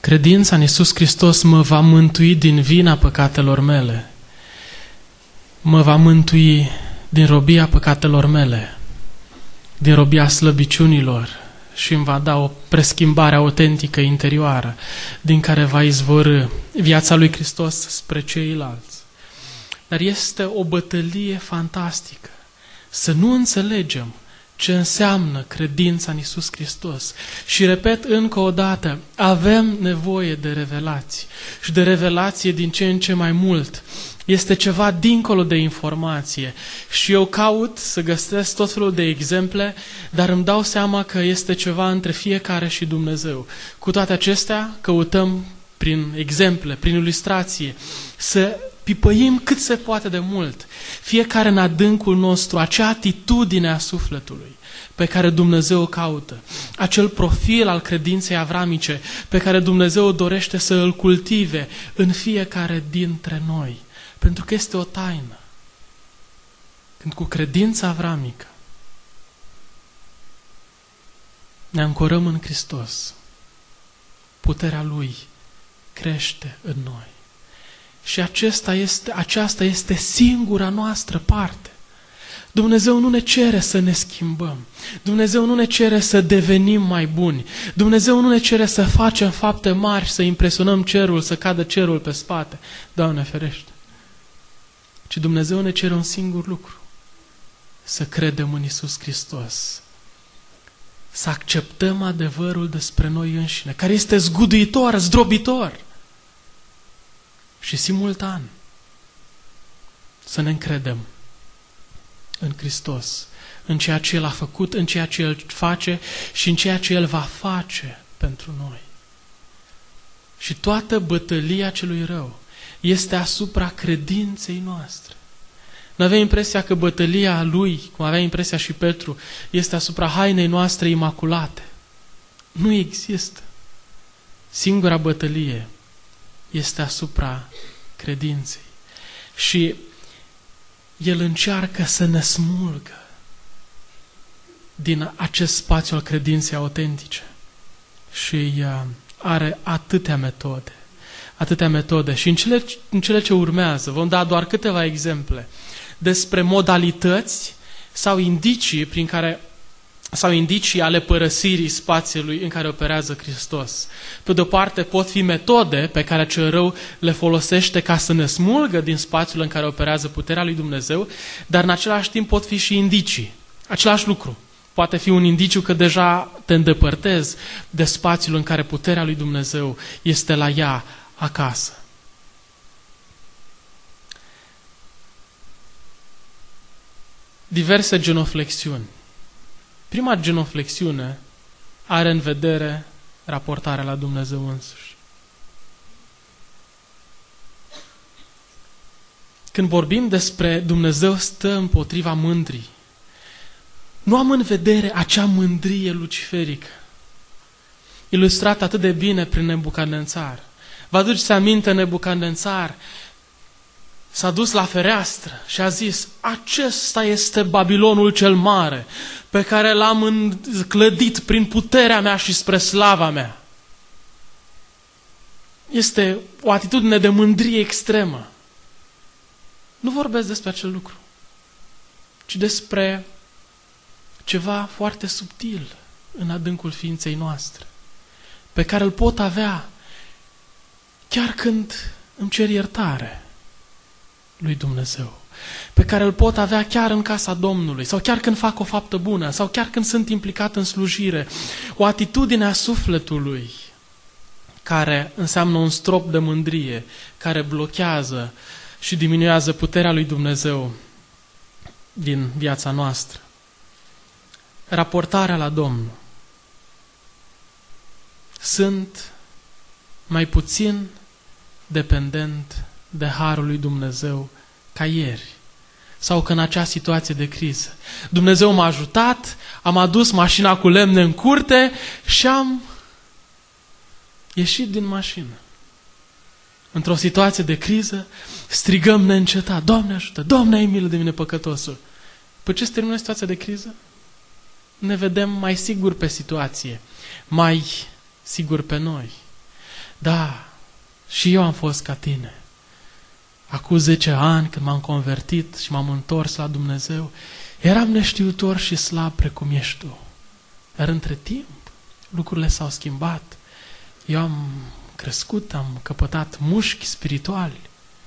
credința în Iisus Hristos mă va mântui din vina păcatelor mele, mă va mântui din robia păcatelor mele, din robia slăbiciunilor și îmi va da o preschimbare autentică interioară din care va izvorî viața lui Hristos spre ceilalți. Dar este o bătălie fantastică să nu înțelegem ce înseamnă credința în Iisus Hristos. Și repet încă o dată, avem nevoie de revelații și de revelație din ce în ce mai mult. Este ceva dincolo de informație și eu caut să găsesc tot felul de exemple, dar îmi dau seama că este ceva între fiecare și Dumnezeu. Cu toate acestea, căutăm prin exemple, prin ilustrație, să pipăim cât se poate de mult, fiecare în adâncul nostru, acea atitudine a sufletului pe care Dumnezeu o caută, acel profil al credinței avramice pe care Dumnezeu dorește să îl cultive în fiecare dintre noi. Pentru că este o taină. Când cu credința avramică ne ancorăm în Hristos, puterea Lui crește în noi. Și aceasta este singura noastră parte. Dumnezeu nu ne cere să ne schimbăm. Dumnezeu nu ne cere să devenim mai buni. Dumnezeu nu ne cere să facem fapte mari, să impresionăm cerul, să cadă cerul pe spate. Doamne ferește! Ci Dumnezeu ne cere un singur lucru. Să credem în Iisus Hristos. Să acceptăm adevărul despre noi înșine, care este zguduitor, zdrobitor. Și simultan să ne încredem în Hristos, în ceea ce El a făcut, în ceea ce El face și în ceea ce El va face pentru noi. Și toată bătălia celui rău este asupra credinței noastre. Nu avea impresia că bătălia lui, cum avea impresia și Petru, este asupra hainei noastre imaculate. Nu există. Singura bătălie este asupra credinței. Și El încearcă să ne smulgă din acest spațiu al credinței autentice. Și are atâtea metode. Și în cele ce urmează vom da doar câteva exemple despre modalități sau indicii ale părăsirii spațiului în care operează Hristos. Pe de o parte pot fi metode pe care cel rău le folosește ca să ne smulgă din spațiul în care operează puterea lui Dumnezeu, dar în același timp pot fi și indicii. Același lucru. Poate fi un indiciu că deja te îndepărtezi de spațiul în care puterea lui Dumnezeu este la ea acasă. Diverse genoflexiuni. Prima genoflexiune are în vedere raportarea la Dumnezeu însuși. Când vorbim despre Dumnezeu stă împotriva mândrii, nu am în vedere acea mândrie luciferică, ilustrată atât de bine prin Nebucadnețar. Vă aduceți aminte, Nebucadnețar s-a dus la fereastră și a zis: acesta este Babilonul cel mare, pe care l-am clădit prin puterea mea și spre slava mea. Este o atitudine de mândrie extremă. Nu vorbesc despre acel lucru, ci despre ceva foarte subtil în adâncul ființei noastre, pe care îl pot avea chiar când îmi cer iertare lui Dumnezeu, pe care îl pot avea chiar în casa Domnului, sau chiar când fac o faptă bună, sau chiar când sunt implicat în slujire. O atitudine a sufletului care înseamnă un strop de mândrie, care blochează și diminuează puterea lui Dumnezeu din viața noastră. Raportarea la Domnul. Sunt mai puțin dependent de harul lui Dumnezeu ca ieri sau că în acea situație de criză. Dumnezeu m-a ajutat, am adus mașina cu lemne în curte și am ieșit din mașină. Într-o situație de criză strigăm neîncetat: Doamne ajută, Doamne ai milă de mine păcătosul. Păi ce se termină situația de criză? Ne vedem mai siguri pe situație, mai siguri pe noi. Da, și eu am fost ca tine. Acum 10 ani, când m-am convertit și m-am întors la Dumnezeu, eram neștiutor și slab precum ești tu. Dar între timp, lucrurile s-au schimbat. Eu am crescut, am căpătat mușchi spirituali.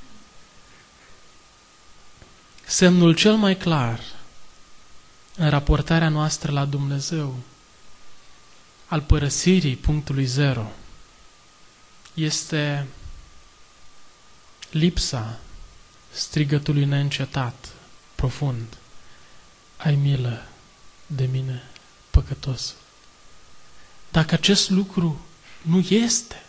Semnul cel mai clar în raportarea noastră la Dumnezeu al părăsirii punctului zero este lipsa strigătului neîncetat, profund: ai milă de mine, păcătos. Dacă acest lucru nu este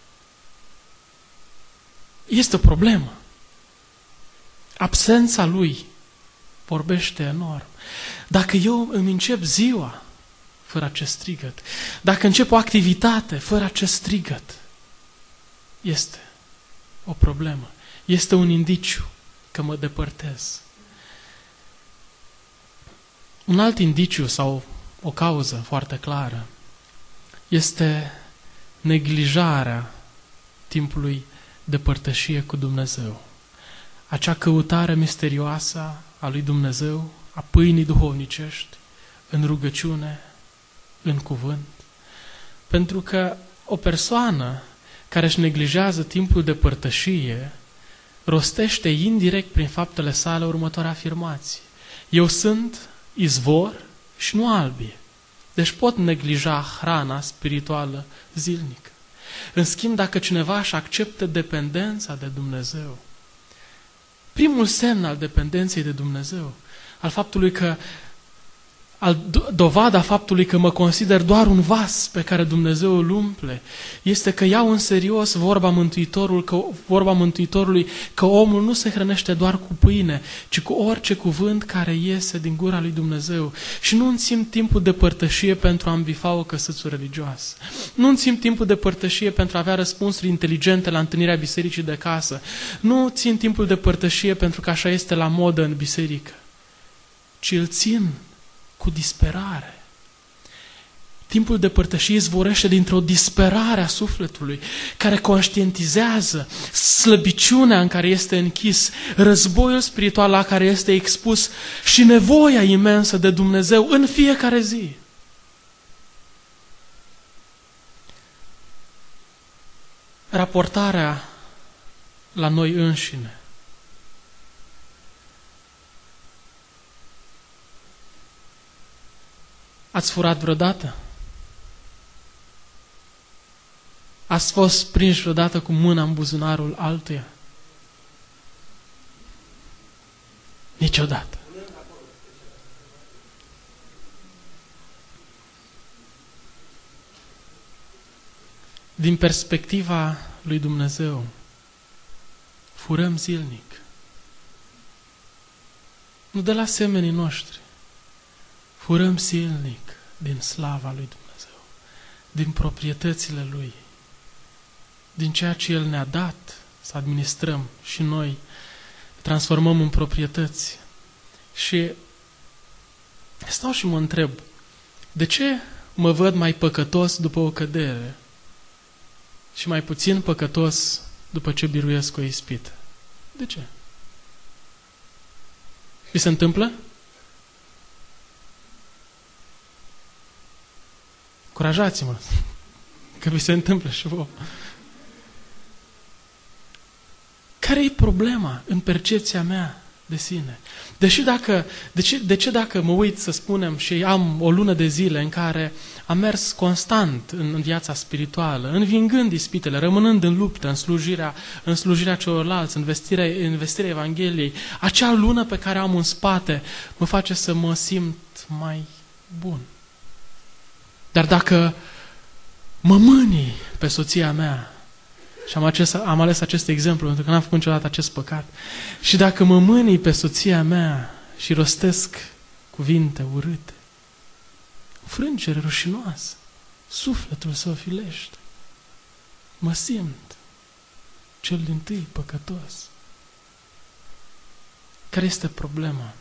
o problemă. Absența lui vorbește enorm. Dacă eu îmi încep ziua fără acest strigăt, dacă încep o activitate fără acest strigăt, este o problemă. Este un indiciu că mă depărtez. Un alt indiciu sau o cauză foarte clară este neglijarea timpului de părtășie cu Dumnezeu. Acea căutare misterioasă a lui Dumnezeu, a pâinii duhovnicești, în rugăciune, în cuvânt. Pentru că o persoană care își neglijează timpul de părtășie rostește indirect prin faptele sale următoarea afirmație: eu sunt izvor și nu albie. Deci pot neglija hrana spirituală zilnică. În schimb, dacă cineva își acceptă dependența de Dumnezeu, primul semn al dependenței de Dumnezeu, al faptului că, dovada faptului că mă consider doar un vas pe care Dumnezeu îl umple, este că iau în serios vorba Mântuitorului că omul nu se hrănește doar cu pâine, ci cu orice cuvânt care iese din gura lui Dumnezeu. Și nu îmi țin timpul de părtășie pentru a-mi bifa o căsuță religioasă. Nu îmi țin timpul de părtășie pentru a avea răspunsuri inteligente la întâlnirea bisericii de casă. Nu țin timpul de părtășie pentru că așa este la modă în biserică, ci îl țin cu disperare. Timpul de părtășie izvorește dintr-o disperare a sufletului, care conștientizează slăbiciunea în care este închis, războiul spiritual la care este expus și nevoia imensă de Dumnezeu în fiecare zi. Raportarea la noi înșine. Ați furat vreodată? Ați fost prinși vreodată cu mâna în buzunarul altuia? Niciodată. Din perspectiva lui Dumnezeu, furăm zilnic. Nu de la semenii noștri. Furăm zilnic din slava lui Dumnezeu, din proprietățile Lui, din ceea ce El ne-a dat să administrăm și noi transformăm în proprietăți. Și stau și mă întreb, de ce mă văd mai păcătos după o cădere și mai puțin păcătos după ce biruiesc o ispită? De ce? Vi se întâmplă? Încurajați-mă, că vi se întâmplă și vouă. Care e problema în percepția mea de sine? De ce dacă mă uit, să spunem, și am o lună de zile în care am mers constant în viața spirituală, învingând ispitele, rămânând în luptă, în slujirea celorlalți, în vestirea Evangheliei, acea lună pe care am în spate mă face să mă simt mai bun. Dar dacă mă mânii pe soția mea, și am ales acest exemplu pentru că n-am făcut niciodată acest păcat, și dacă mă mânii pe soția mea și rostesc cuvinte urâte, frângere rușinoasă, sufletul se ofilește, mă simt cel dintâi păcătos. Care este problema?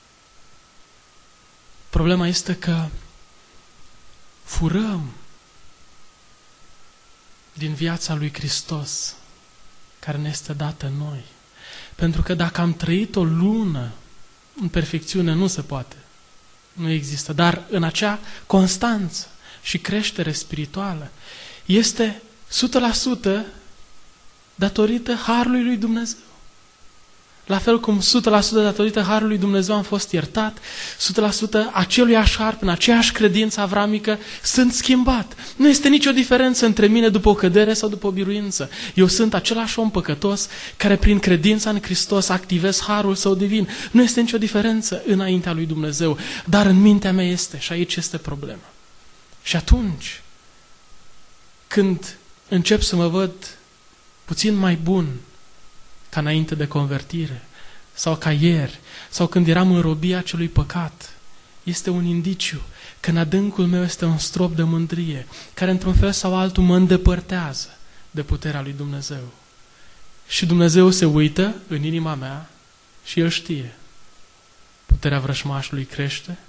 Problema este că furăm din viața lui Hristos care ne este dată noi. Pentru că dacă am trăit o lună în perfecțiune, nu se poate. Nu există. Dar în acea constanță și creștere spirituală este 100% datorită harului lui Dumnezeu. La fel cum 100% datorită harului lui Dumnezeu am fost iertat, 100% aceluiași har, prin aceeași credință avramică, sunt schimbat. Nu este nicio diferență între mine după o cădere sau după o biruință. Eu sunt același om păcătos care prin credința în Hristos activez harul său divin. Nu este nicio diferență înaintea lui Dumnezeu, dar în mintea mea este și aici este problema. Și atunci, când încep să mă văd puțin mai bun ca înainte de convertire, sau ca ieri, sau când eram în robia acelui păcat, este un indiciu că în adâncul meu este un strop de mândrie, care într-un fel sau altul mă îndepărtează de puterea lui Dumnezeu. Și Dumnezeu se uită în inima mea și El știe. Puterea vrășmașului crește,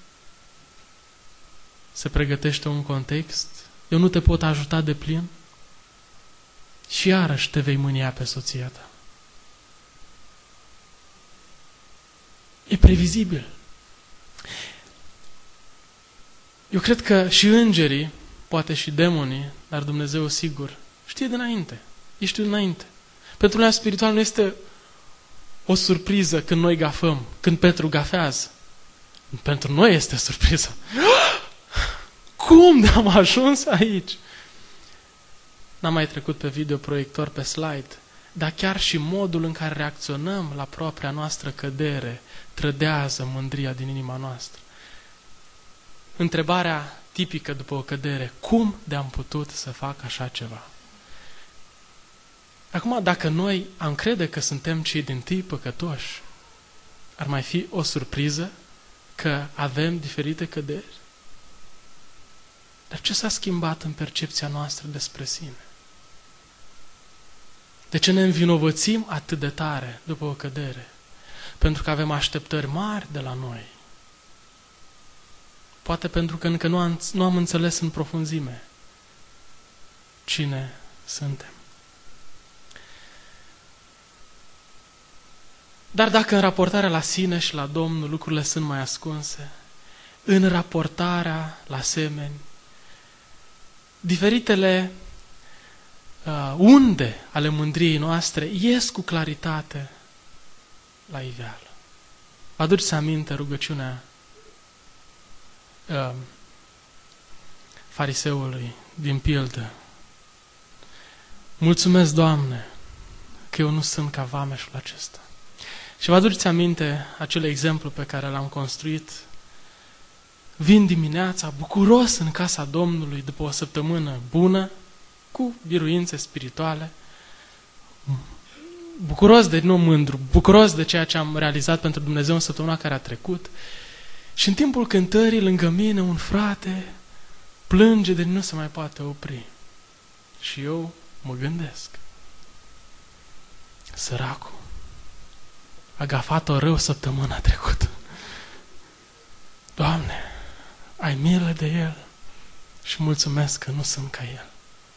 se pregătește un context, eu nu te pot ajuta de plin și iarăși te vei mânia pe soția ta. E previzibil. Eu cred că și îngerii, poate și demonii, dar Dumnezeu sigur, știe dinainte. Ei știu dinainte. Pentru lumea spirituală nu este o surpriză când noi gafăm, când Petru gafează. Pentru noi este surpriză. Cum am ajuns aici? N-am mai trecut pe videoproiector, pe slide, dar chiar și modul în care reacționăm la propria noastră cădere trădează mândria din inima noastră. Întrebarea tipică după o cădere, cum de-am putut să fac așa ceva? Acum, dacă noi am crede că suntem cei dintâi păcătoși, ar mai fi o surpriză că avem diferite căderi? Dar ce s-a schimbat în percepția noastră despre sine? De ce ne învinovățim atât de tare după o cădere? Pentru că avem așteptări mari de la noi. Poate pentru că încă nu am înțeles în profunzime cine suntem. Dar dacă în raportarea la sine și la Domnul lucrurile sunt mai ascunse, în raportarea la semeni, diferitele unde ale mândriei noastre ies cu claritate la iveală. Vă aduceți aminte rugăciunea fariseului din pildă? Mulțumesc, Doamne, că eu nu sunt ca vameșul acesta. Și vă aduceți aminte acel exemplu pe care l-am construit? Vin dimineața bucuros în casa Domnului după o săptămână bună, cu biruințe spirituale, bucuros de, nu mândru, bucuros de ceea ce am realizat pentru Dumnezeu în săptămâna care a trecut. Și în timpul cântării, lângă mine, un frate plânge de nu se mai poate opri. Și eu mă gândesc, săracul a gafat-o rău săptămâna trecută. Doamne, ai milă de el și mulțumesc că nu sunt ca el.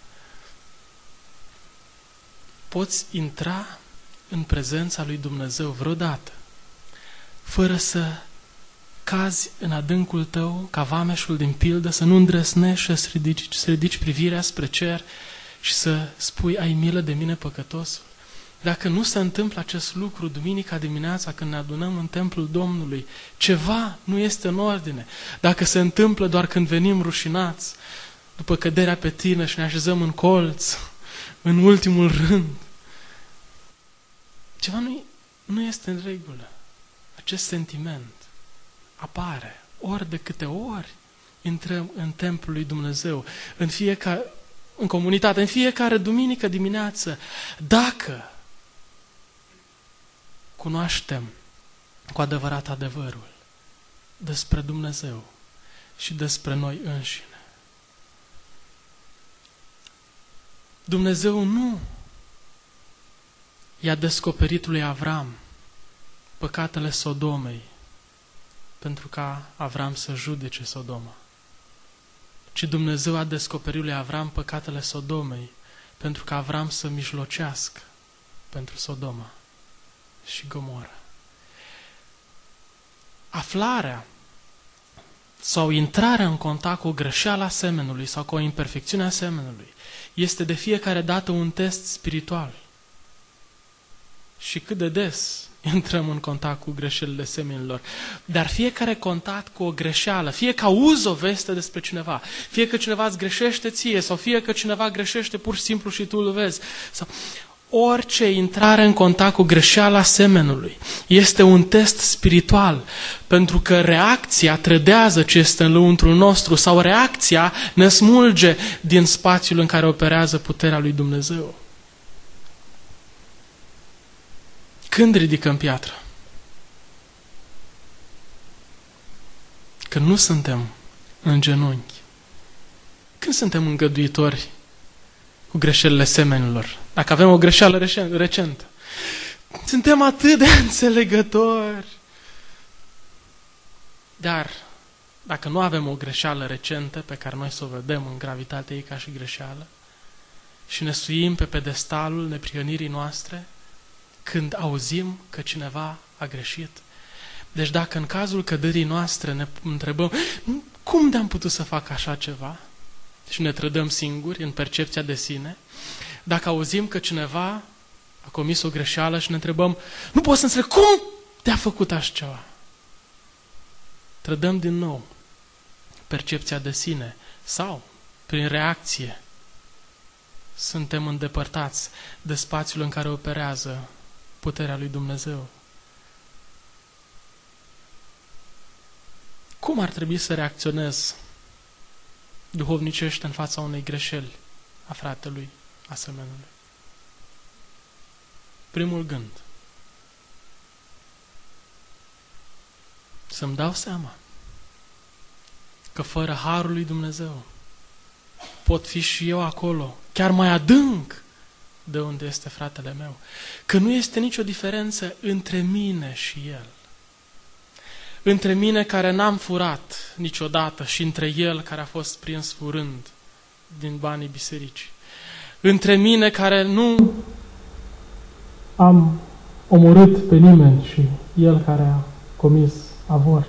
Poți intra în prezența lui Dumnezeu vreodată fără să cazi în adâncul tău ca vameșul din pildă, să nu îndrăsnești să ridici privirea spre cer și să spui, ai milă de mine, păcătosul? Dacă nu se întâmplă acest lucru duminica dimineața când ne adunăm în templul Domnului, ceva nu este în ordine. Dacă se întâmplă doar când venim rușinați, după căderea pe tine și ne așezăm în colț, în ultimul rând, ceva nu este în regulă. Acest sentiment apare ori de câte ori intrăm în templul lui Dumnezeu, în comunitate, în fiecare duminică dimineață. Dacă cunoaștem cu adevărat adevărul despre Dumnezeu și despre noi înșine. Dumnezeu nu i-a descoperit lui Avram păcatele Sodomei pentru ca Avram să judece Sodoma, ci Dumnezeu a descoperit lui Avram păcatele Sodomei pentru ca Avram să mijlocească pentru Sodoma și Gomora. Aflarea sau intrarea în contact cu o greșeală a semenului sau cu o imperfecțiune a semenului este de fiecare dată un test spiritual. Și cât de des intrăm în contact cu greșelile semenilor. Dar fiecare contact cu o greșeală, fie că auzi o veste despre cineva, fie că cineva îți greșește ție, sau fie că cineva greșește pur și simplu și tu îl vezi, sau orice intrare în contact cu greșeala semenului este un test spiritual, pentru că reacția trădează ce este în lăuntrul nostru sau reacția ne smulge din spațiul în care operează puterea lui Dumnezeu. Când ridicăm piatră? Când nu suntem în genunchi. Când suntem îngăduitori cu greșelile semenilor? Dacă avem o greșeală recentă. Suntem atât de înțelegători. Dar dacă nu avem o greșeală recentă pe care noi să o vedem în gravitatea ei ca și greșeală și ne suim pe pedestalul neprihănirii noastre, când auzim că cineva a greșit. Deci dacă în cazul căderii noastre ne întrebăm cum de-am putut să fac așa ceva și ne trădăm singuri în percepția de sine, dacă auzim că cineva a comis o greșeală și ne întrebăm nu pot să înțeleg cum te-a făcut așa ceva, trădăm din nou percepția de sine sau prin reacție suntem îndepărtați de spațiul în care operează puterea lui Dumnezeu. Cum ar trebui să reacționez duhovnicește în fața unei greșeli a fratelui, a semenului? Primul gând. Să-mi dau seama că fără harul lui Dumnezeu pot fi și eu acolo, chiar mai adânc de unde este fratele meu. Că nu este nicio diferență între mine și el. Între mine care n-am furat niciodată și între el care a fost prins furând din banii bisericii. Între mine care nu am omorât pe nimeni și el care a comis avort.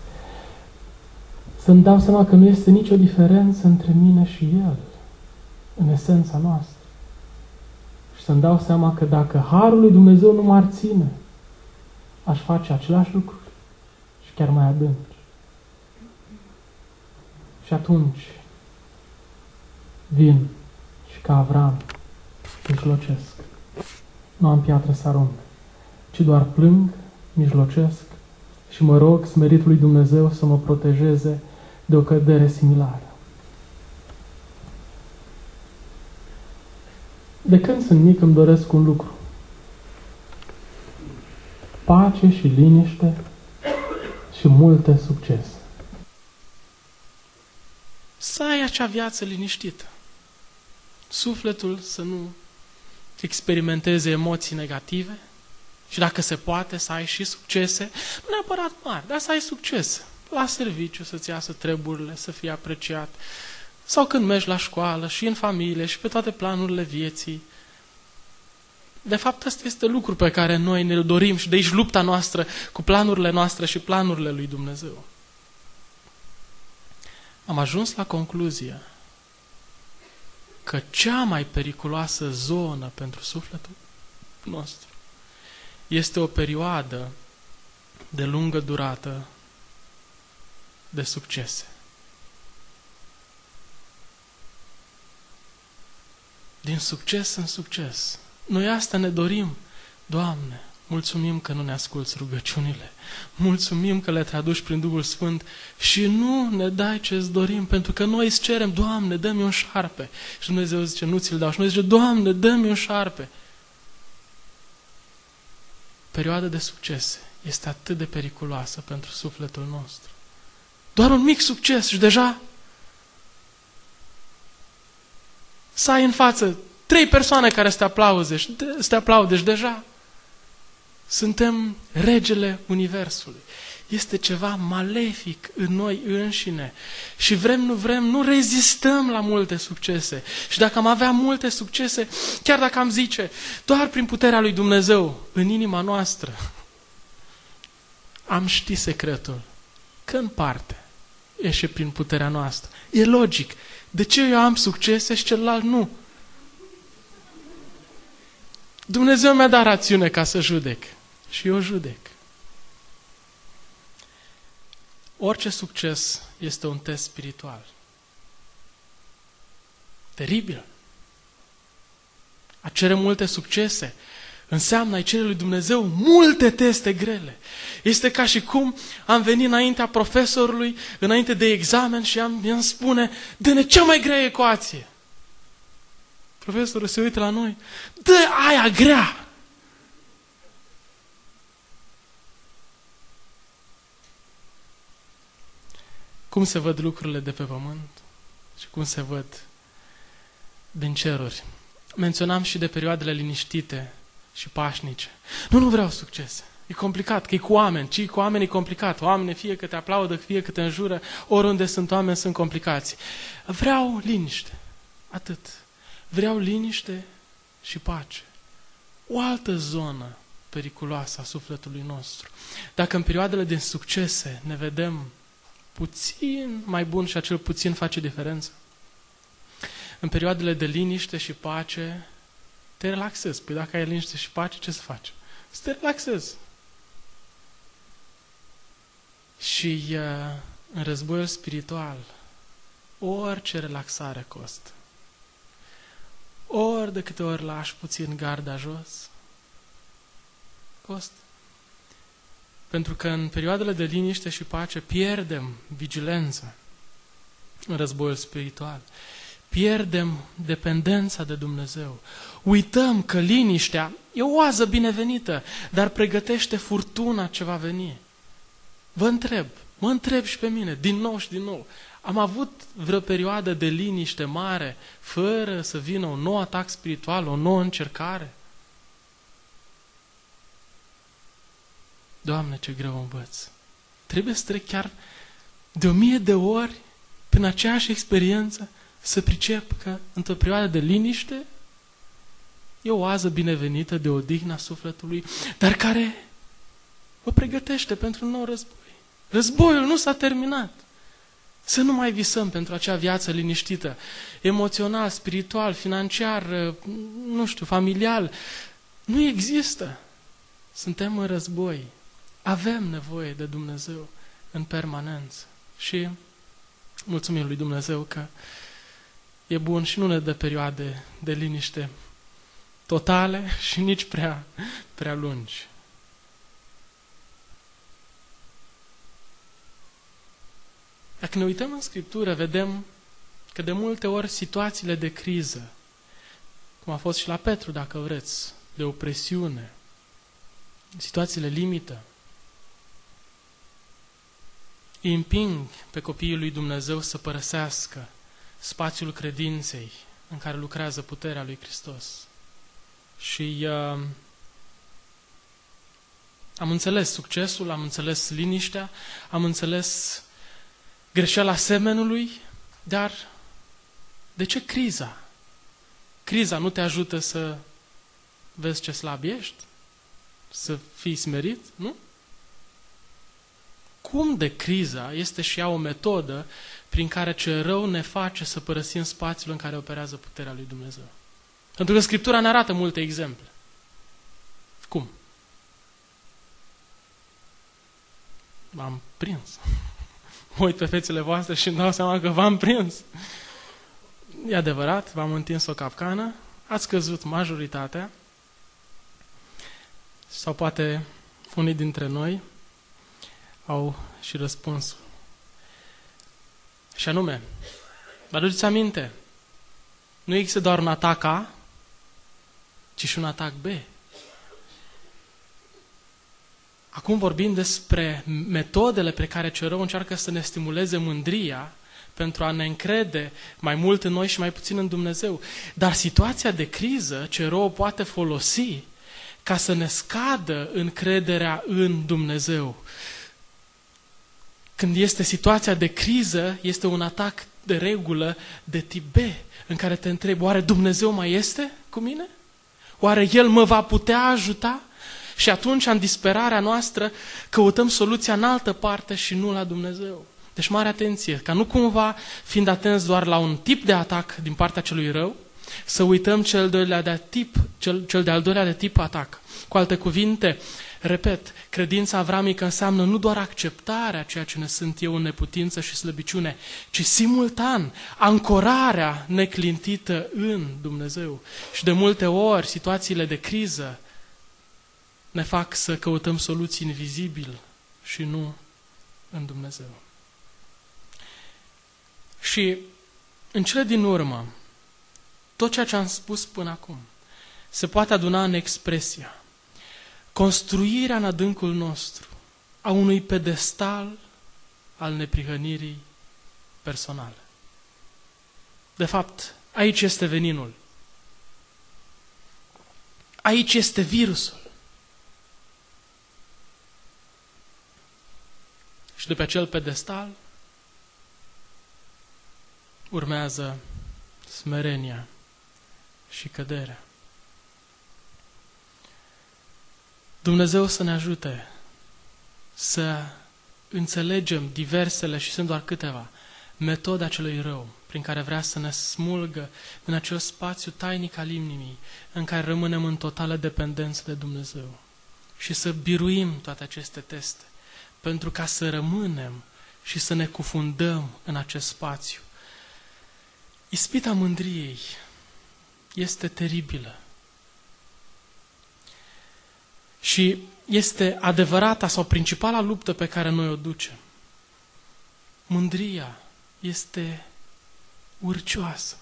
Să-mi dau seama că nu este nicio diferență între mine și el, în esența noastră. Și să-mi dau seama că dacă harul lui Dumnezeu nu m-ar ține, aș face același lucru și chiar mai adânc. Și atunci vin și ca Avram mijlocesc. Nu am piatră să arunc, ci doar plâng, mijlocesc și mă rog smeritului Dumnezeu să mă protejeze de o cădere similară. De când sunt mic îmi doresc un lucru. Pace și liniște și multe succes. Să ai acea viață liniștită. Sufletul să nu experimenteze emoții negative și dacă se poate să ai și succese, nu neapărat mari, dar să ai succese. La serviciu să-ți iasă treburile, să fii apreciat. Sau când mergi la școală și în familie și pe toate planurile vieții. De fapt, ăsta este lucru pe care noi ne-l dorim și de aici lupta noastră cu planurile noastre și planurile lui Dumnezeu. Am ajuns la concluzia că cea mai periculoasă zonă pentru sufletul nostru este o perioadă de lungă durată de succese. Din succes în succes. Noi asta ne dorim. Doamne, mulțumim că nu ne asculți rugăciunile. Mulțumim că le traduci prin Duhul Sfânt și nu ne dai ce-ți dorim, pentru că noi îți cerem, Doamne, dă-mi un șarpe. Și Dumnezeu zice, nu ți-l dau. Și noi zice, Doamne, dă-mi un șarpe. Perioada de succese este atât de periculoasă pentru sufletul nostru. Doar un mic succes și deja să ai în față 3 persoane care să te aplaude și deja suntem regele Universului. este ceva malefic în noi înșine. Și vrem, nu vrem, nu rezistăm la multe succese. Și dacă am avea multe succese, chiar dacă am zice, doar prin puterea lui Dumnezeu, în inima noastră, am ști secretul. Că în parte e și prin puterea noastră. E logic. De ce eu am succese și celălalt nu? Dumnezeu mi-a dat rațiune ca să judec. Și eu judec. Orice succes este un test spiritual. Teribil. A cere multe succese înseamnă a cere lui Dumnezeu multe teste grele. Este ca și cum am venit înaintea profesorului, înainte de examen și i-am spune, dă-ne cea mai grea ecuație. Profesorul se uită la noi, dă aia grea! Cum se văd lucrurile de pe pământ și cum se văd din ceruri. Menționam și de perioadele liniștite și pașnice. Nu vreau succes. E complicat, că e cu oameni. Ce e cu oameni e complicat. Oamenii fie că te aplaudă, fie că te înjură, oriunde sunt oameni sunt complicați. Vreau liniște. Atât. Vreau liniște și pace. O altă zonă periculoasă a sufletului nostru. Dacă în perioadele de succese ne vedem puțin mai bun și acel puțin face diferență, în perioadele de liniște și pace te relaxezi. Păi dacă ai liniște și pace, ce să faci? Să te relaxezi. Și în războiul spiritual, orice relaxare costă. Ori de câte ori lași puțin garda jos, costă. Pentru că în perioadele de liniște și pace pierdem vigilența în războiul spiritual. Pierdem dependența de Dumnezeu. Uităm că liniștea e o oază binevenită, dar pregătește furtuna ce va veni. Mă întreb și pe mine, din nou și din nou. Am avut vreo perioadă de liniște mare, fără să vină un nou atac spiritual, o nouă încercare? Doamne, ce greu învăț. Trebuie să trec chiar de 1000 de ori prin aceeași experiență să pricep că într-o perioadă de liniște e o oază binevenită de odihna sufletului, dar care mă pregătește pentru un nou război. Războiul nu s-a terminat. Să nu mai visăm pentru acea viață liniștită, emoțional, spiritual, financiar, familial. Nu există. Suntem în război. Avem nevoie de Dumnezeu în permanență. Și mulțumim lui Dumnezeu că e bun și nu ne dă perioade de liniște totale și nici prea lungi. Dacă ne uităm în Scriptură, vedem că de multe ori situațiile de criză, cum a fost și la Petru, dacă vreți, de opresiune, situațiile limită, îi împing pe copiii lui Dumnezeu să părăsească spațiul credinței în care lucrează puterea lui Hristos. Și am înțeles succesul, am înțeles liniștea, am înțeles greșeala semenului, dar de ce criza? Criza nu te ajută să vezi ce slab ești? Să fii smerit? Nu? Cum de criza este și ea o metodă prin care ce rău ne face să părăsim spațiul în care operează puterea lui Dumnezeu? Pentru că Scriptura ne arată multe exemple. Cum? M-am prins. Mă uit pe fețele voastre și îmi dau seama că v-am prins. E adevărat, v-am întins o capcană, ați căzut majoritatea, sau poate unii dintre noi au și răspunsul. Și anume, vă aduceți aminte, nu există doar un atac A, ci și un atac B. Acum vorbim despre metodele pe care cel rău încearcă să ne stimuleze mândria pentru a ne încrede mai mult în noi și mai puțin în Dumnezeu. Dar situația de criză, cel rău o poate folosi ca să ne scadă încrederea în Dumnezeu. Când este situația de criză, este un atac de regulă de tip B, în care te întrebi, oare Dumnezeu mai este cu mine? Oare El mă va putea ajuta? Și atunci, în disperarea noastră, căutăm soluția în altă parte și nu la Dumnezeu. Deci mare atenție, ca nu cumva, fiind atenți doar la un tip de atac din partea celui rău, să uităm cel de-al doilea de tip atac. Cu alte cuvinte, repet, credința avramică înseamnă nu doar acceptarea ceea ce ne sunt eu în neputință și slăbiciune, ci simultan ancorarea neclintită în Dumnezeu. Și de multe ori, situațiile de criză ne fac să căutăm soluții în vizibil și nu în Dumnezeu. Și în cele din urmă, tot ceea ce am spus până acum se poate aduna în expresia construirea în adâncul nostru a unui pedestal al neprihănirii personale. De fapt, aici este veninul. Aici este virusul. Și de pe acel pedestal urmează smerenia și căderea. Dumnezeu să ne ajute să înțelegem diversele, și sunt doar câteva, metode a celui rău, prin care vrea să ne smulgă din acel spațiu tainic al inimii, în care rămânem în totală dependență de Dumnezeu. Și să biruim toate aceste teste, pentru ca să rămânem și să ne cufundăm în acest spațiu. Ispita mândriei este teribilă. Și este adevărata sau principala luptă pe care noi o ducem. Mândria este urcioasă.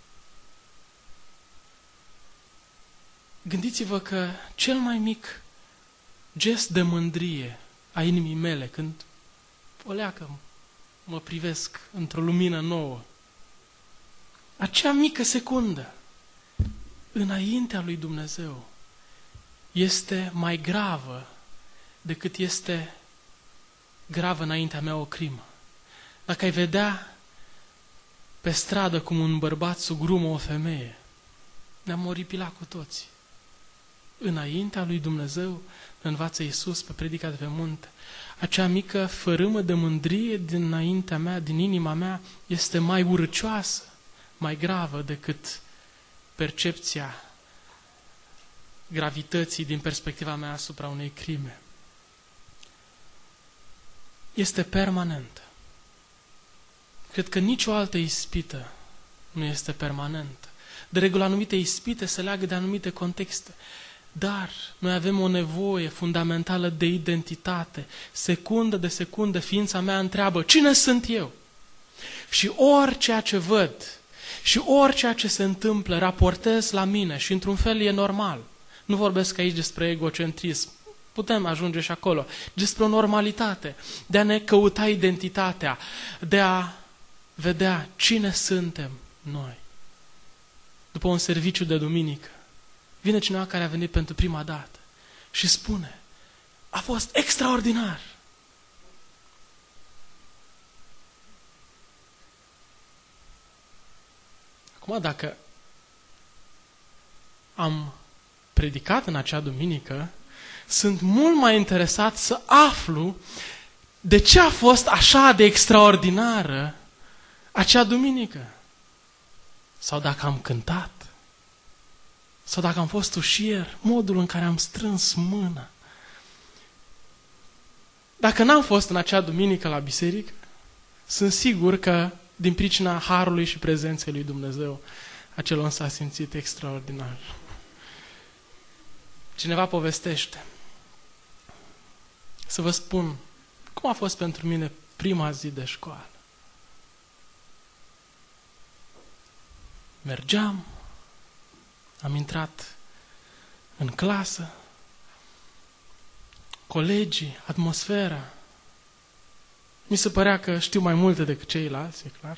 Gândiți-vă că cel mai mic gest de mândrie a inimii mele, când o leacă mă privesc într-o lumină nouă, acea mică secundă înaintea lui Dumnezeu este mai gravă decât este gravă înaintea mea o crimă. Dacă ai vedea pe stradă cum un bărbat sugrumă o femeie, ne-am oripilat cu toții. Înaintea lui Dumnezeu, ne învață Iisus pe predica de pe munte, acea mică fărâmă de mândrie dinaintea mea, din inima mea, este mai urâcioasă, mai gravă decât percepția gravității din perspectiva mea asupra unei crime. Este permanentă. Cred că nicio altă ispită nu este permanentă. De regulă, anumite ispite se leagă de anumite contexte. Dar noi avem o nevoie fundamentală de identitate. Secundă de secundă ființa mea întreabă, cine sunt eu? Și orice ce văd și orice ce se întâmplă raportez la mine și într-un fel e normal. Nu vorbesc aici despre egocentrism. Putem ajunge și acolo. Despre o normalitate. De a ne căuta identitatea. De a vedea cine suntem noi. După un serviciu de duminică, vine cineva care a venit pentru prima dată și spune, a fost extraordinar. Acum, dacă am predicat în acea duminică, sunt mult mai interesat să aflu de ce a fost așa de extraordinară acea duminică. Sau dacă am cântat, sau dacă am fost ușier, modul în care am strâns mâna. Dacă n-am fost în acea duminică la biserică, sunt sigur că din pricina harului și prezenței lui Dumnezeu, acel om s-a simțit extraordinar. Cineva povestește. Să vă spun cum a fost pentru mine prima zi de școală. Mergeam, am intrat în clasă, colegii, atmosfera. Mi se părea că știu mai multe decât ceilalți, e clar.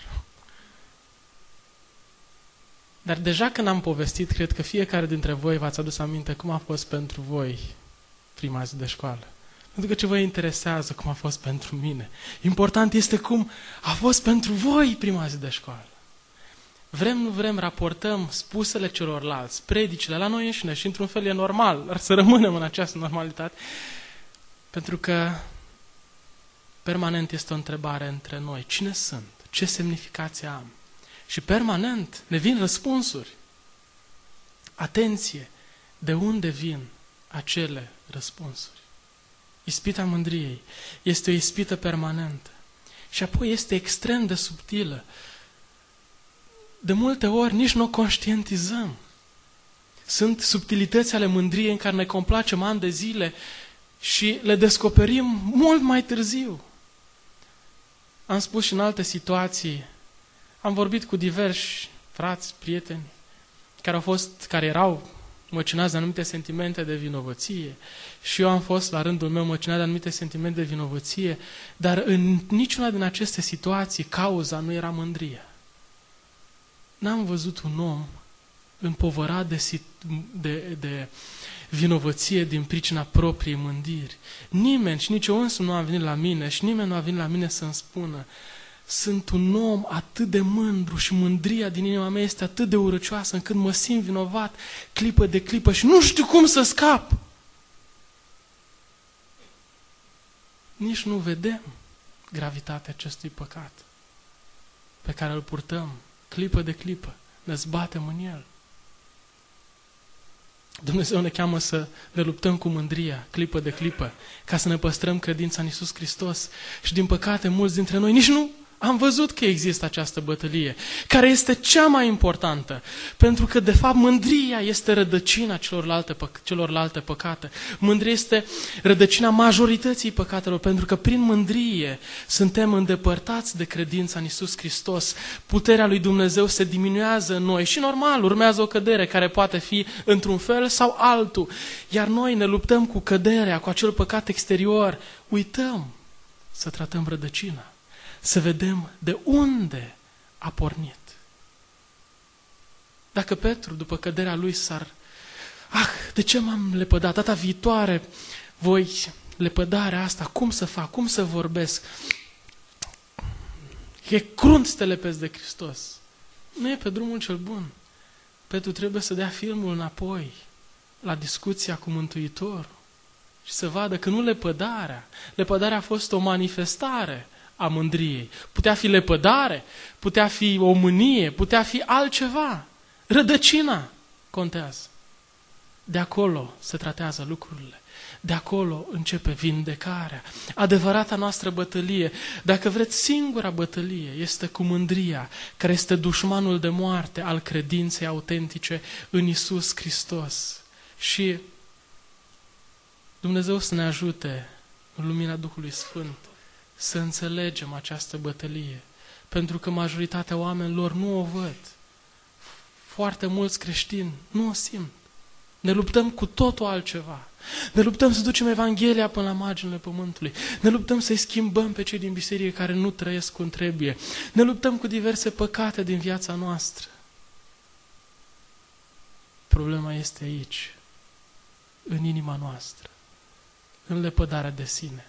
Dar deja când am povestit, cred că fiecare dintre voi v-ați adus aminte cum a fost pentru voi prima zi de școală. Pentru că ce vă interesează cum a fost pentru mine. Important este cum a fost pentru voi prima zi de școală. Vrem, nu vrem, raportăm spusele celorlalți, predicile la noi înșine și într-un fel e normal să rămânem în această normalitate. Pentru că permanent este o întrebare între noi. Cine sunt? Ce semnificație am? Și permanent ne vin răspunsuri. Atenție! De unde vin acele răspunsuri? Ispita mândriei este o ispită permanentă. Și apoi este extrem de subtilă. De multe ori nici nu o conștientizăm. Sunt subtilități ale mândriei în care ne complacem ani de zile și le descoperim mult mai târziu. Am spus și în alte situații, am vorbit cu diversi frați, prieteni, care erau măcinați de anumite sentimente de vinovăție și eu am fost la rândul meu măcinat de anumite sentimente de vinovăție, dar în niciuna din aceste situații cauza nu era mândria. N-am văzut un om împovărat de vinovăție din pricina propriei mândiri. Nimeni și nici eu însumi nu a venit la mine și nimeni nu a venit la mine să-mi spună: sunt un om atât de mândru și mândria din inima mea este atât de urăcioasă încât mă simt vinovat clipă de clipă și nu știu cum să scap. Nici nu vedem gravitatea acestui păcat pe care îl purtăm clipă de clipă, ne zbatem în el. Dumnezeu ne cheamă să ne luptăm cu mândria, clipă de clipă, ca să ne păstrăm credința în Iisus Hristos. Și din păcate, mulți dintre noi nici nu am văzut că există această bătălie, care este cea mai importantă, pentru că, de fapt, mândria este rădăcina celorlalte păcate. Mândria este rădăcina majorității păcatelor, pentru că prin mândrie suntem îndepărtați de credința în Iisus Hristos. Puterea lui Dumnezeu se diminuează în noi și, normal, urmează o cădere care poate fi într-un fel sau altul. Iar noi ne luptăm cu căderea, cu acel păcat exterior. Uităm să tratăm rădăcina. Să vedem de unde a pornit. Dacă Petru, după căderea lui, de ce m-am lepădat? Data viitoare voi lepădarea asta, cum să fac, cum să vorbesc? E crunt să te lepezi de Hristos. Nu e pe drumul cel bun. Petru trebuie să dea filmul înapoi la discuția cu Mântuitorul și să vadă că nu lepădarea a fost o manifestare a mândriei. Putea fi lepădare, putea fi o mânie, putea fi altceva. Rădăcina contează. De acolo se tratează lucrurile. De acolo începe vindecarea. Adevărata noastră bătălie, dacă vreți, singura bătălie, este cu mândria, care este dușmanul de moarte al credinței autentice în Iisus Hristos. Și Dumnezeu să ne ajute în lumina Duhului Sfânt să înțelegem această bătălie, pentru că majoritatea oamenilor nu o văd. Foarte mulți creștini nu o simt. Ne luptăm cu totul altceva. Ne luptăm să ducem Evanghelia până la marginile pământului. Ne luptăm să-i schimbăm pe cei din biserică care nu trăiesc cum trebuie. Ne luptăm cu diverse păcate din viața noastră. Problema este aici, în inima noastră, în lepădarea de sine.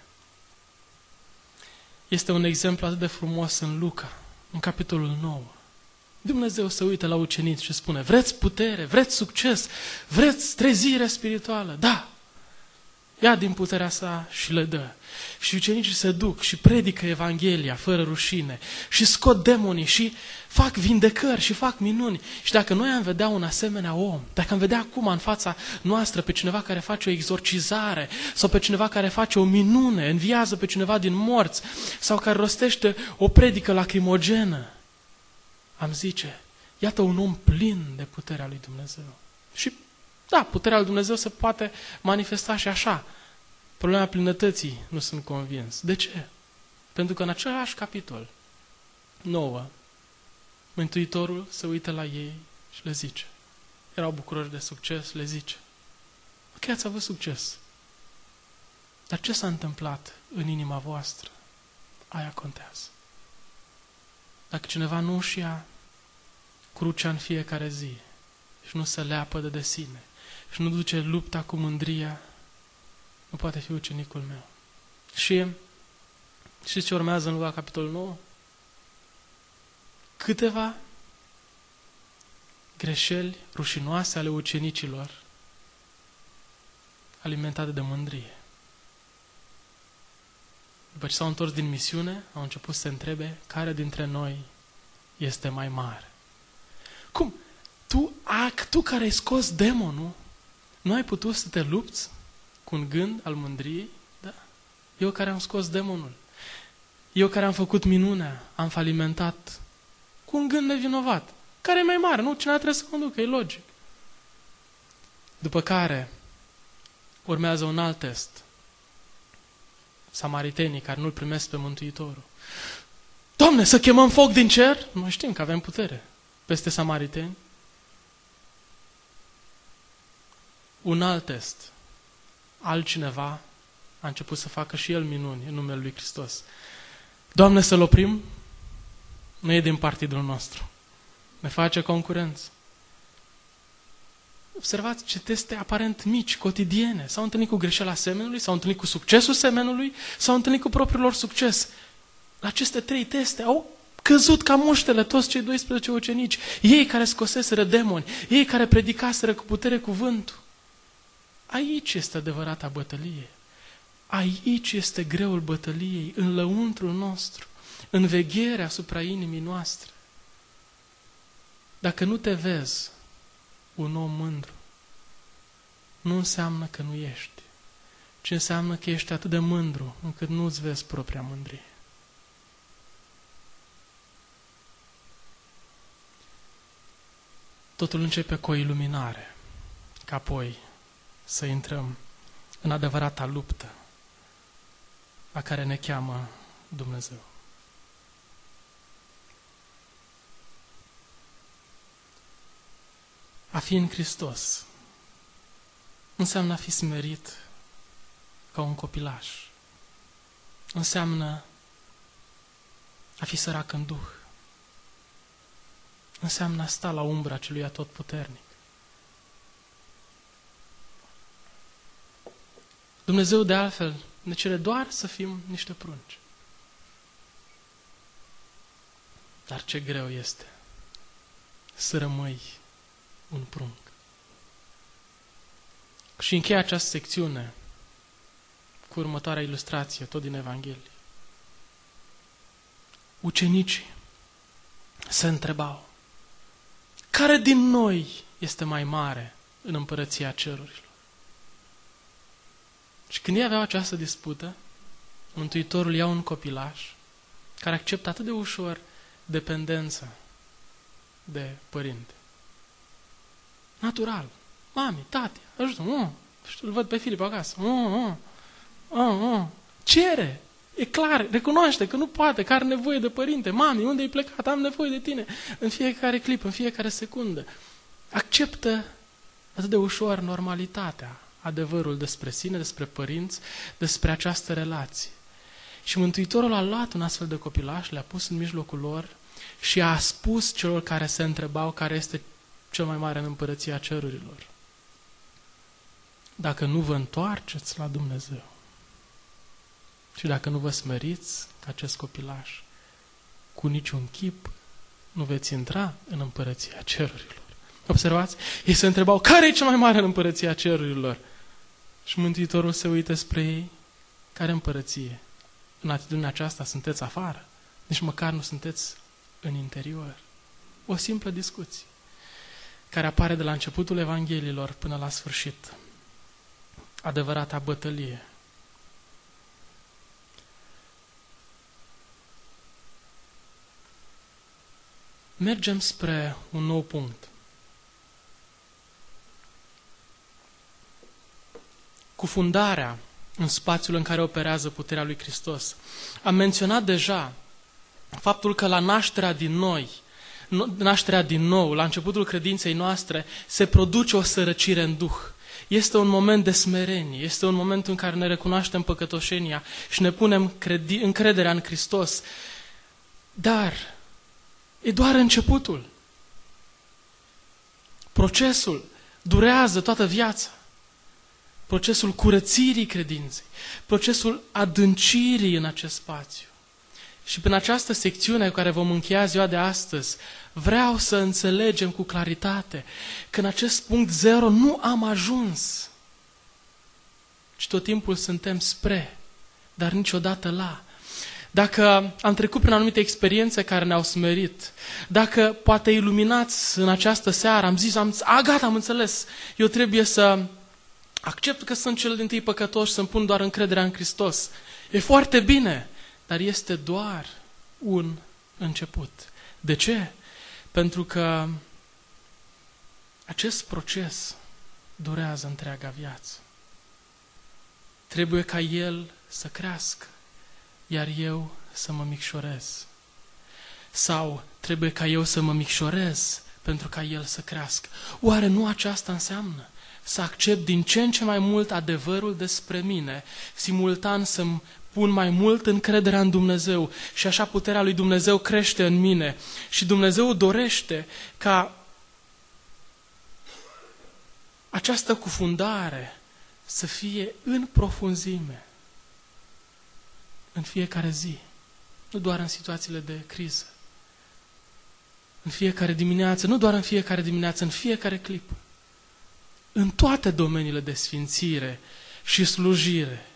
Este un exemplu atât de frumos în Luca, în capitolul 9. Dumnezeu se uită la ucenici și spune: vreți putere, vreți succes, vreți trezire spirituală? Da! Ia din puterea sa și le dă. Și ucenicii se duc și predică Evanghelia fără rușine și scot demonii și fac vindecări și fac minuni. Și dacă noi am vedea un asemenea om, dacă am vedea acum în fața noastră pe cineva care face o exorcizare sau pe cineva care face o minune, înviază pe cineva din morți sau care rostește o predică lacrimogenă, am zice: iată un om plin de puterea lui Dumnezeu. Și da, puterea lui Dumnezeu se poate manifesta și așa. Problema plinătății nu sunt convins. De ce? Pentru că în același capitol 9, Mântuitorul se uită la ei și le zice, erau bucurări de succes, le zice: ok, ați avut succes, dar ce s-a întâmplat în inima voastră? Aia contează. Dacă cineva nu își ia crucea în fiecare zi și nu se leapă de sine și nu duce lupta cu mândria, nu poate fi ucenicul meu. Și știți ce urmează în Luca, capitolul 9? Câteva greșeli rușinoase ale ucenicilor, alimentate de mândrie. După ce s-au întors din misiune, au început să se întrebe care dintre noi este mai mare. Cum? Tu care ai scos demonul, nu ai putut să te lupți cu un gând al mândriei? Da. Eu care am scos demonul, eu care am făcut minunea, am falimentat cu un gând nevinovat. Care e mai mare? Nu, cineva trebuie să conducă, e logic. După care urmează un alt test. Samaritenii care nu-L primesc pe Mântuitorul. Doamne, să chemăm foc din cer? Noi știm că avem putere peste samariteni. Un alt test. Altcineva a început să facă și el minuni în numele lui Hristos. Doamne, să-L oprim? Nu e din partidul nostru. Ne face concurență. Observați ce teste aparent mici, cotidiene. S-au întâlnit cu greșeala semenului, s-au întâlnit cu succesul semenului, s-au întâlnit cu propriul lor succes. La aceste 3 teste au căzut ca muștele toți cei 12 ucenici. Ei care scoseseră demoni, ei care predicaseră cu putere cuvântul. Aici este adevărata bătălie. Aici este greul bătăliei, în lăuntrul nostru, în vegherea asupra inimii noastre. Dacă nu te vezi un om mândru, nu înseamnă că nu ești, ci înseamnă că ești atât de mândru încât nu-ți vezi propria mândrie. Totul începe cu o iluminare, ca apoi să intrăm în adevărata luptă la care ne cheamă Dumnezeu. A fi în Hristos înseamnă a fi smerit ca un copilaș. Înseamnă a fi sărac în duh. Înseamnă a sta la umbra celui atotputernic. Dumnezeu, de altfel, ne cere doar să fim niște prunci. Dar ce greu este să rămâi un prunc. Și încheie această secțiune cu următoarea ilustrație, tot din Evanghelie. Ucenicii se întrebau, care din noi este mai mare în împărăția cerurilor? Și când ei aveau această dispută, Mântuitorul ia un copilaș care acceptă atât de ușor dependența de părinte. Natural. Mami, tati, ajută-mă. Îl văd pe Filip acasă. Cere. E clar, recunoaște că nu poate, că are nevoie de părinte. Mami, unde ai plecat? Am nevoie de tine. În fiecare clipă, în fiecare secundă. Acceptă atât de ușor normalitatea, adevărul despre sine, despre părinți, despre această relație. Și Mântuitorul a luat un astfel de copilaș, le-a pus în mijlocul lor și a spus celor care se întrebau care este cel mai mare în împărăția cerurilor. Dacă nu vă întoarceți la Dumnezeu și dacă nu vă smeriți ca acest copilaș, cu niciun chip nu veți intra în împărăția cerurilor. Observați? Ei se întrebau, care e cel mai mare în împărăția cerurilor? Și Mântuitorul se uită spre ei, care împărăție? În atitudinea aceasta sunteți afară, nici măcar nu sunteți în interior. O simplă discuție care apare de la începutul Evangheliilor până la sfârșit. Adevărata bătălie. Mergem spre un nou punct. Cufundarea în spațiul în care operează puterea lui Hristos. Am menționat deja faptul că la nașterea din nou, la începutul credinței noastre, se produce o sărăcire în Duh. Este un moment de smerenie, este un moment în care ne recunoaștem păcătoșenia și ne punem încrederea în Hristos. Dar e doar începutul. Procesul durează toată viața. procesul curățirii credinței, procesul adâncirii în acest spațiu. Și prin această secțiune cu care vom încheia ziua de astăzi, vreau să înțelegem cu claritate că în acest punct zero nu am ajuns, ci tot timpul suntem spre, dar niciodată la. Dacă am trecut prin anumite experiențe care ne-au smerit, dacă poate iluminați în această seară, am zis, gata, am înțeles, eu trebuie să accept că sunt cel dintâi păcătos și să-mi pun doar încrederea în Hristos. E foarte bine, dar este doar un început. De ce? Pentru că acest proces durează întreaga viață. Trebuie ca el să crească, iar eu să mă micșorez. Sau trebuie ca eu să mă micșorez pentru ca el să crească. Oare nu aceasta înseamnă să accept din ce în ce mai mult adevărul despre mine, simultan să-mi pun mai mult încrederea în Dumnezeu și așa puterea lui Dumnezeu crește în mine și Dumnezeu dorește ca această cufundare să fie în profunzime în fiecare zi, nu doar în situațiile de criză, în fiecare dimineață, nu doar în fiecare dimineață, în fiecare clip, în toate domeniile de sfințire și slujire,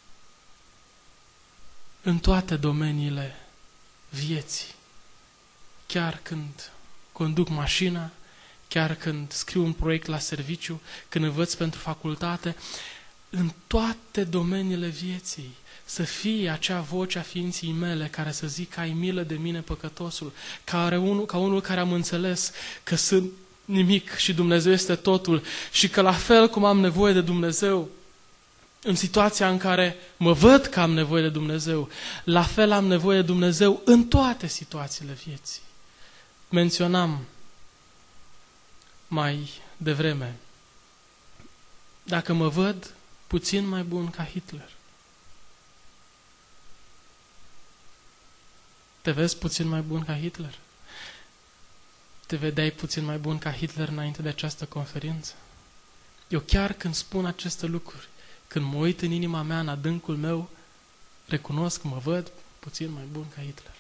în toate domeniile vieții, chiar când conduc mașina, chiar când scriu un proiect la serviciu, când învăț pentru facultate, în toate domeniile vieții, să fie acea voce a ființei mele care să zic, ai milă de mine păcătosul, ca unul care am înțeles că sunt nimic și Dumnezeu este totul și că la fel cum am nevoie de Dumnezeu în situația în care mă văd că am nevoie de Dumnezeu, la fel am nevoie de Dumnezeu în toate situațiile vieții. Menționam mai devreme, dacă mă văd puțin mai bun ca Hitler, te vezi puțin mai bun ca Hitler? Te vedeai puțin mai bun ca Hitler înainte de această conferință? Eu chiar când spun aceste lucruri, când mă uit în inima mea, în adâncul meu, recunosc că mă văd puțin mai bun ca Hitler.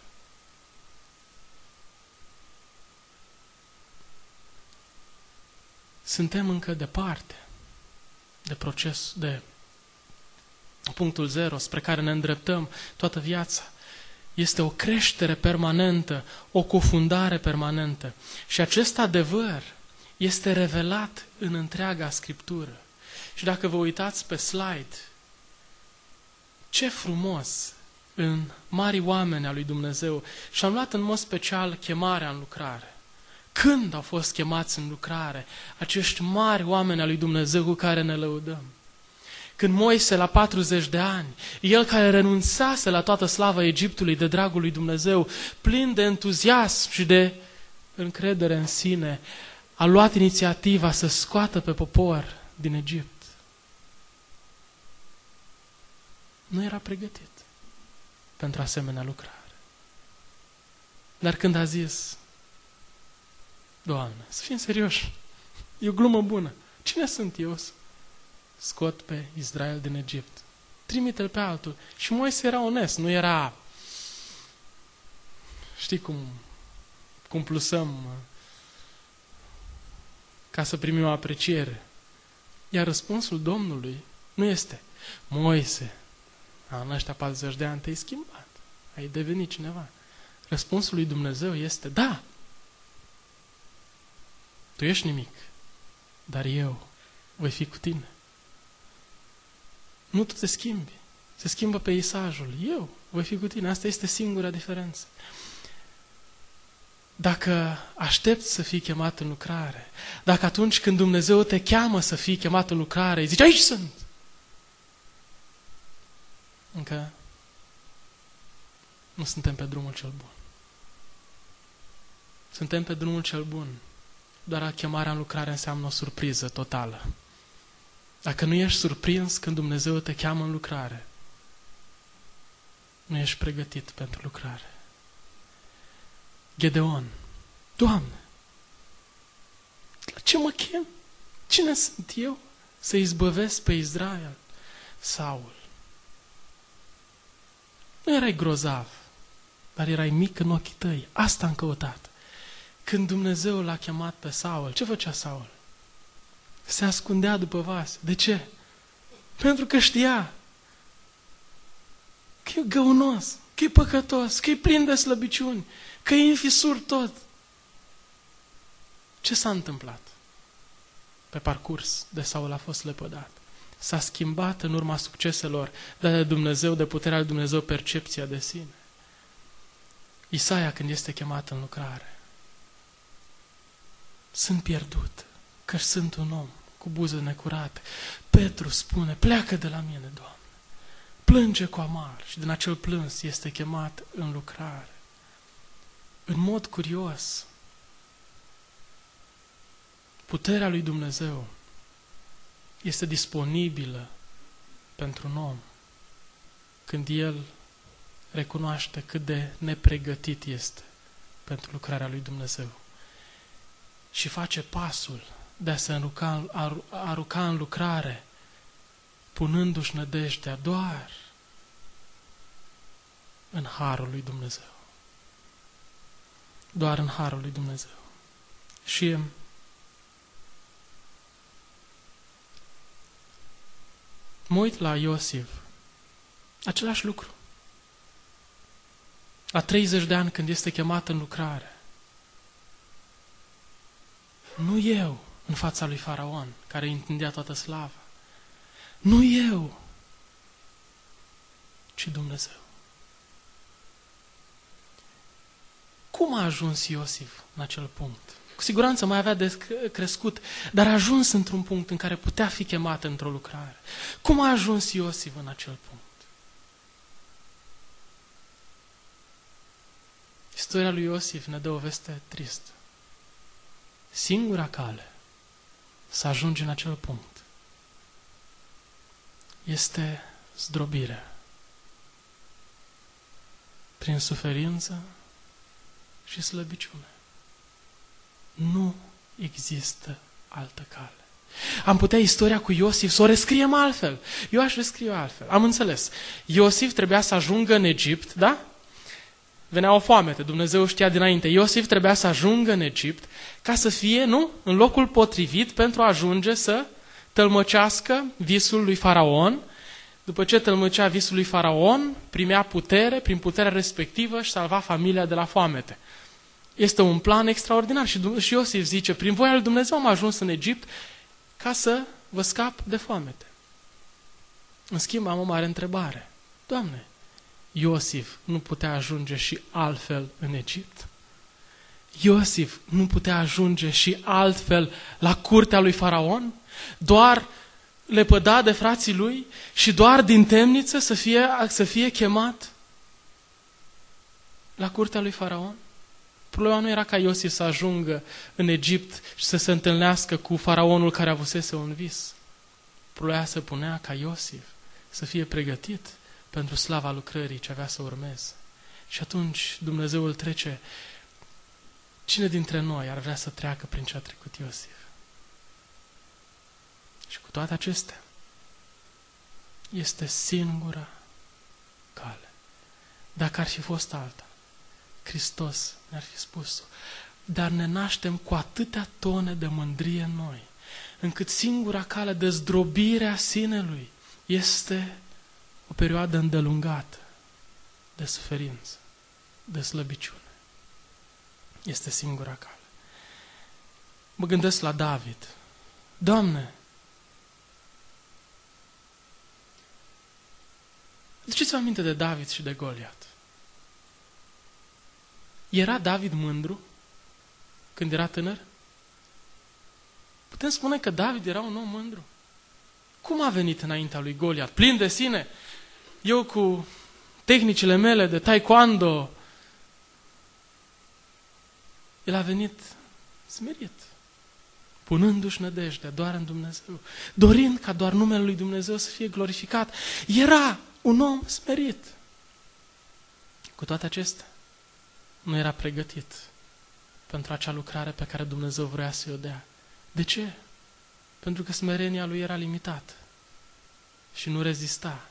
Suntem încă departe de proces, de punctul zero spre care ne îndreptăm toată viața. Este o creștere permanentă, o cufundare permanentă. Și acest adevăr este revelat în întreaga Scriptură. Și dacă vă uitați pe slide, ce frumos în mari oameni al lui Dumnezeu. Și am luat în mod special chemarea în lucrare. Când au fost chemați în lucrare acești mari oameni al lui Dumnezeu cu care ne lăudăm? Când Moise, la 40 de ani, el care renunțase la toată slava Egiptului de dragul lui Dumnezeu, plin de entuziasm și de încredere în sine, a luat inițiativa să scoată pe popor din Egipt. Nu era pregătit pentru asemenea lucrare. Dar când a zis, Doamne, să fim serioși, e o glumă bună. Cine sunt eu să scot pe Israel din Egipt? Trimite-l pe altul. Și Moise era onest, nu era, știi cum plusăm ca să primim o apreciere. Iar răspunsul Domnului nu este, Moise, în ăștia 40 de ani te-ai schimbat, ai devenit cineva. Răspunsul lui Dumnezeu este, da, tu ești nimic, dar eu voi fi cu tine. Nu tu te schimbi, se schimbă peisajul, eu voi fi cu tine, asta este singura diferență. Dacă aștepți să fii chemat în lucrare, dacă atunci când Dumnezeu te cheamă să fii chemat în lucrare, îi zici, aici sunt, încă nu suntem pe drumul cel bun. Suntem pe drumul cel bun, doar chemarea în lucrare înseamnă o surpriză totală. Dacă nu ești surprins când Dumnezeu te cheamă în lucrare, nu ești pregătit pentru lucrare. Gedeon, Doamne, la ce mă chem? Cine sunt eu să izbăvesc pe Israel? Saul. Nu erai grozav, dar erai mic în ochii tăi. Asta am căutat. Când Dumnezeu l-a chemat pe Saul, ce făcea Saul? Se ascundea după vas. De ce? Pentru că știa că e găunos, că e păcătos, că e plin de slăbiciuni, că e în fisuri tot. Ce s-a întâmplat? Pe parcurs de Saul a fost lepădat. S-a schimbat în urma succeselor de Dumnezeu, de puterea lui Dumnezeu, percepția de sine. Isaia, când este chemat în lucrare, sunt pierdut, că sunt un om cu buze necurate. Petru spune, pleacă de la mine, Doamne. Plânge cu amar și din acel plâns este chemat în lucrare. În mod curios, puterea lui Dumnezeu este disponibilă pentru un om când el recunoaște cât de nepregătit este pentru lucrarea lui Dumnezeu și face pasul de a se arunca în lucrare, punându-și nădejdea doar în harul lui Dumnezeu. Doar în harul lui Dumnezeu. Și mă uit la Iosif, același lucru. La 30 de ani când este chemat în lucrare, nu eu în fața lui Faraon, care îi întindea toată slava, nu eu, ci Dumnezeu. Cum a ajuns Iosif în acel punct? Cu siguranță mai avea de crescut, dar a ajuns într-un punct în care putea fi chemat într-o lucrare. Cum a ajuns Iosif în acel punct? Istoria lui Iosif ne dă o veste tristă. Singura cale să ajungi în acel punct este zdrobirea. Prin suferință și slăbiciune. Nu există altă cale. Am putea istoria cu Iosif să o rescriem altfel. Eu aș rescrie altfel. Am înțeles. Iosif trebuia să ajungă în Egipt, da? Venea o foamete, Dumnezeu știa dinainte. Iosif trebuia să ajungă în Egipt ca să fie, nu? În locul potrivit pentru a ajunge să tălmăcească visul lui Faraon. După ce tălmăcea visul lui Faraon, primea putere, prin puterea respectivă și salva familia de la foamete. Este un plan extraordinar și Iosif zice, prin voia lui Dumnezeu am ajuns în Egipt ca să vă scap de foamete. În schimb, am o mare întrebare. Doamne, Iosif nu putea ajunge și altfel în Egipt? Iosif nu putea ajunge și altfel la curtea lui Faraon? Doar lepădat de frații lui și doar din temniță să fie chemat la curtea lui Faraon? Problema nu era ca Iosif să ajungă în Egipt și să se întâlnească cu faraonul care avusese un vis. Problema se punea ca Iosif să fie pregătit pentru slava lucrării ce avea să urmeze. Și atunci Dumnezeu îl trece. Cine dintre noi ar vrea să treacă prin ce a trecut Iosif? Și cu toate acestea, este singura cale. Dacă ar fi fost alta, Hristos ne-ar fi spus-o. Dar ne naștem cu atâtea tone de mândrie în noi, încât singura cale de zdrobire a sinelui este o perioadă îndelungată de suferință, de slăbiciune. Este singura cale. Mă gândesc la David. Doamne, aduceți-vă aminte de David și de Goliat. Era David mândru când era tânăr? Putem spune că David era un om mândru. Cum a venit înaintea lui Goliat? Plin de sine? Eu cu tehnicile mele de taekwondo. El a venit smerit, punându-și nădejdea doar în Dumnezeu, dorind ca doar numele lui Dumnezeu să fie glorificat. Era un om smerit. Cu toate acestea, nu era pregătit pentru acea lucrare pe care Dumnezeu vrea să-i o dea. De ce? Pentru că smerenia lui era limitată și nu rezista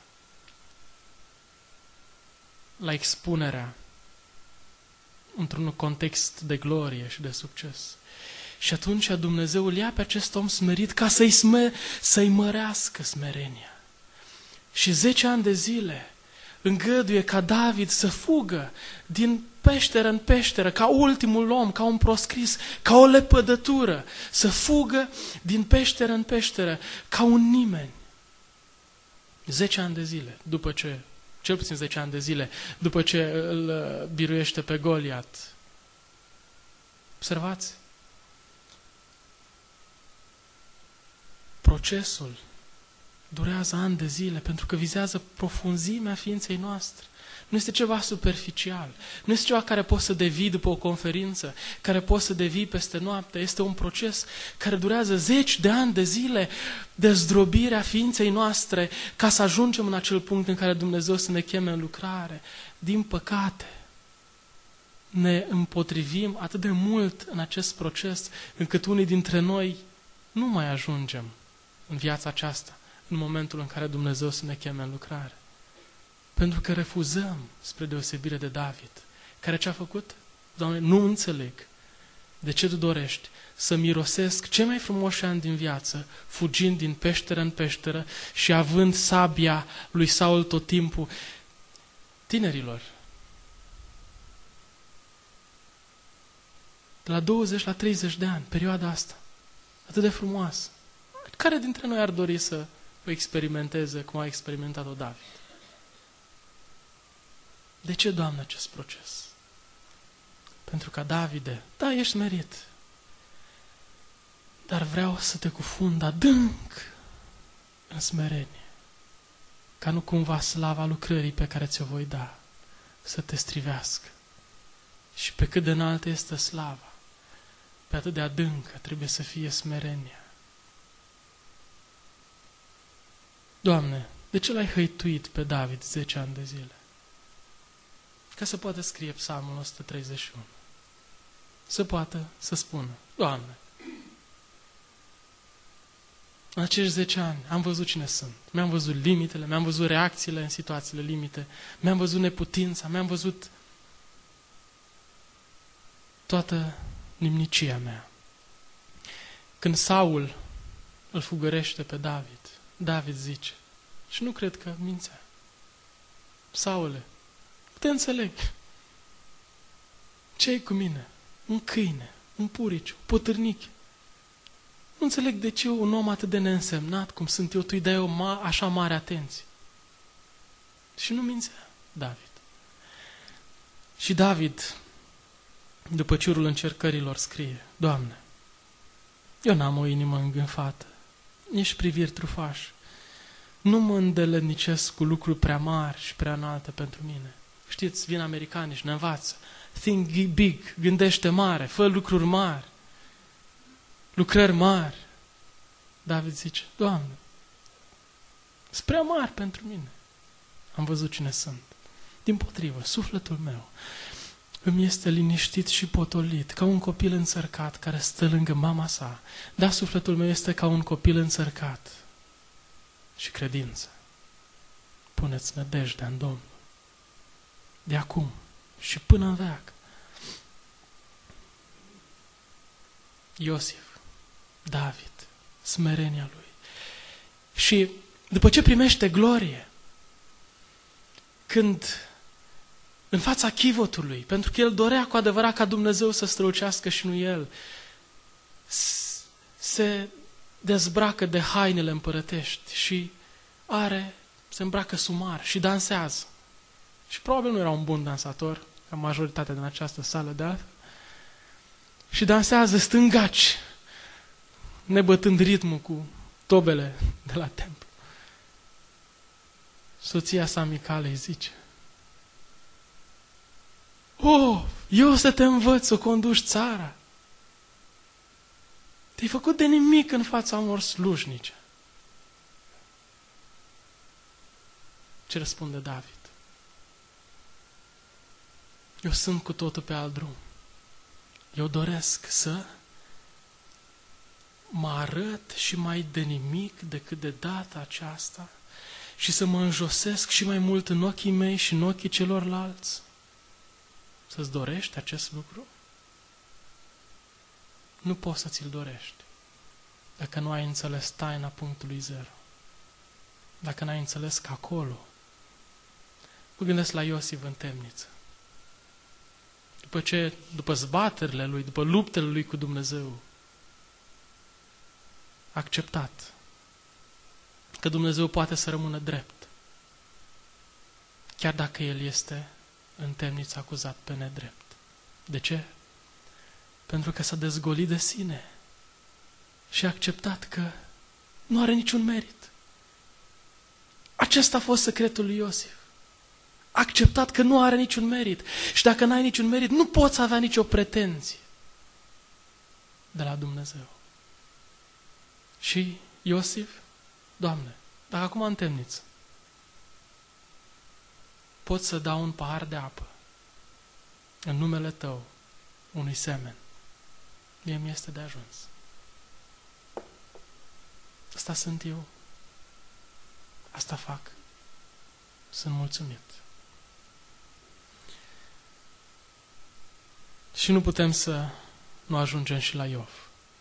la expunerea într-un context de glorie și de succes. Și atunci Dumnezeu îl ia pe acest om smerit ca să-i mărească smerenia. Și 10 ani de zile îngăduie ca David să fugă din peșteră în peșteră, ca ultimul om, ca un proscris, ca o lepădătură, să fugă din peșteră în peșteră, ca un nimeni. 10 ani de zile, după ce, cel puțin 10 ani de zile, după ce îl biruiește pe Goliat. Observați? Procesul durează ani de zile pentru că vizează profunzimea ființei noastre. Nu este ceva superficial. Nu este ceva care poți să devii după o conferință, care poți să devii peste noapte. Este un proces care durează 10 de ani de zile de zdrobirea ființei noastre ca să ajungem în acel punct în care Dumnezeu să ne cheme în lucrare. Din păcate, ne împotrivim atât de mult în acest proces încât unii dintre noi nu mai ajungem în viața aceasta în momentul în care Dumnezeu să ne cheme în lucrare. Pentru că refuzăm, spre deosebire de David, care ce-a făcut? Doamne, nu înțeleg de ce Tu dorești să mirosesc cei mai frumoși ani din viață, fugind din peșteră în peșteră și având sabia lui Saul tot timpul. Tinerilor, de la 20 la 30 de ani, perioada asta, atât de frumoasă, care dintre noi ar dori să o experimenteze cum a experimentat-o David? De ce, Doamne, acest proces? Pentru ca Davide, da, ești merit, dar vreau să te cufund adânc în smerenie, ca nu cumva slava lucrării pe care ți-o voi da să te strivească. Și pe cât de înaltă este slava, pe atât de adâncă trebuie să fie smerenia. Doamne, de ce l-ai hăituit pe David 10 ani de zile? Ca să poată scrie Psalmul 131. Să poată să spună, Doamne, în acești 10 ani am văzut cine sunt. Mi-am văzut limitele, mi-am văzut reacțiile în situațiile limite, mi-am văzut neputința, mi-am văzut toată nimnicia mea. Când Saul îl fugărește pe David, David zice, și nu cred că mințea, Saule, te înțeleg. Ce-i cu mine? Un câine, un purici, un potârnic. Nu înțeleg de ce un om atât de neînsemnat cum sunt eu, tu îi dai așa mare atenție. Și nu mințea David. Și David, după ciurul încercărilor, scrie, Doamne, eu n-am o inimă îngânfată, nici priviri trufași. Nu mă îndeletnicesc cu lucruri prea mari și prea înalte pentru mine. Știți, vin americanii și ne învață. Think big, gândește mare, fă lucruri mari, lucrări mari. David zice, Doamne, sunt prea mari pentru mine. Am văzut cine sunt. Dimpotrivă, sufletul meu îmi este liniștit și potolit, ca un copil înțărcat care stă lângă mama sa. Da, sufletul meu este ca un copil înțărcat. Și credință. Puneți nădejdea în Domnul. De acum și până în veac. Iosif, David, smerenia lui. Și după ce primește glorie, când în fața chivotului, pentru că el dorea cu adevărat ca Dumnezeu să strălucească și nu el, se dezbracă de hainele împărătești și se îmbracă sumar și dansează. Și probabil nu era un bun dansator, ca majoritatea din această sală de altfel. Și dansează stângaci, nebătând ritmul cu tobele de la templu. Soția sa Micale îi zice, eu să te învăț să conduci țara. Te-ai făcut de nimic în fața unor slujnice. Ce răspunde David? Eu sunt cu totul pe alt drum. Eu doresc să mă arăt și mai de nimic decât de data aceasta și să mă înjosesc și mai mult în ochii mei și în ochii celorlalți? Să-ți dorești acest lucru? Nu poți să ți-l dorești dacă nu ai înțeles taina punctului zero. Dacă n-ai înțeles că acolo, mă gândesc la Iosif în temniță. După zbaterile lui, după luptele lui cu Dumnezeu, a acceptat că Dumnezeu poate să rămână drept, chiar dacă el este în temniță acuzat pe nedrept. De ce? Pentru că s-a dezgolit de sine și a acceptat că nu are niciun merit. Acesta a fost secretul lui Iosif. A acceptat că nu are niciun merit. Și dacă n-ai niciun merit, nu poți avea nicio pretenție de la Dumnezeu. Și Iosif, Doamne, dacă acum în temniță pot să dau un pahar de apă în numele Tău unui semen, mie mi este de ajuns. Asta sunt eu. Asta fac. Sunt mulțumit. Și nu putem să nu ajungem și la Iov.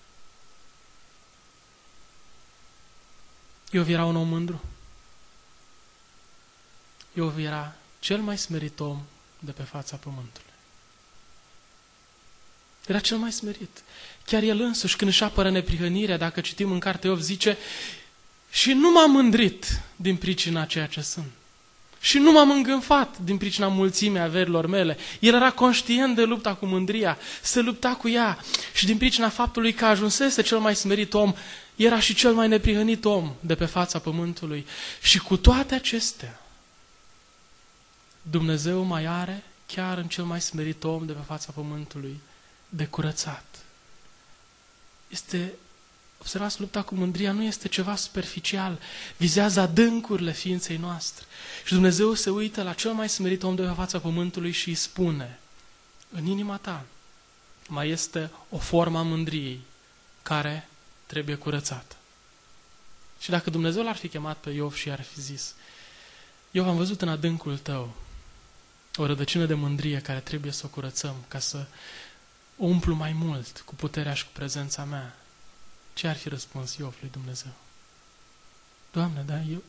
Iov era un om mândru. Iov era cel mai smerit om de pe fața pământului. Era cel mai smerit. Chiar el însuși, când își apără neprihănirea, dacă citim în cartea Iov, zice: și nu m-am mândrit din pricina ceea ce sunt. Și nu m-am îngânfat din pricina mulțimii averilor mele. El era conștient de lupta cu mândria, se lupta cu ea și din pricina faptului că ajunsese cel mai smerit om, era și cel mai neprihănit om de pe fața pământului. Și cu toate acestea, Dumnezeu mai are, chiar în cel mai smerit om de pe fața pământului, de curățat. Observați, lupta cu mândria nu este ceva superficial, vizează adâncurile ființei noastre. Și Dumnezeu se uită la cel mai smerit om de pe fața pământului și îi spune: în inima ta mai este o formă a mândriei care trebuie curățată. Și dacă Dumnezeu l-ar fi chemat pe Iov și i-ar fi zis: Iov, am văzut în adâncul tău o rădăcină de mândrie care trebuie să o curățăm ca să o umplu mai mult cu puterea și cu prezența mea, ce ar fi răspuns Iov lui Dumnezeu? Doamne, da, eu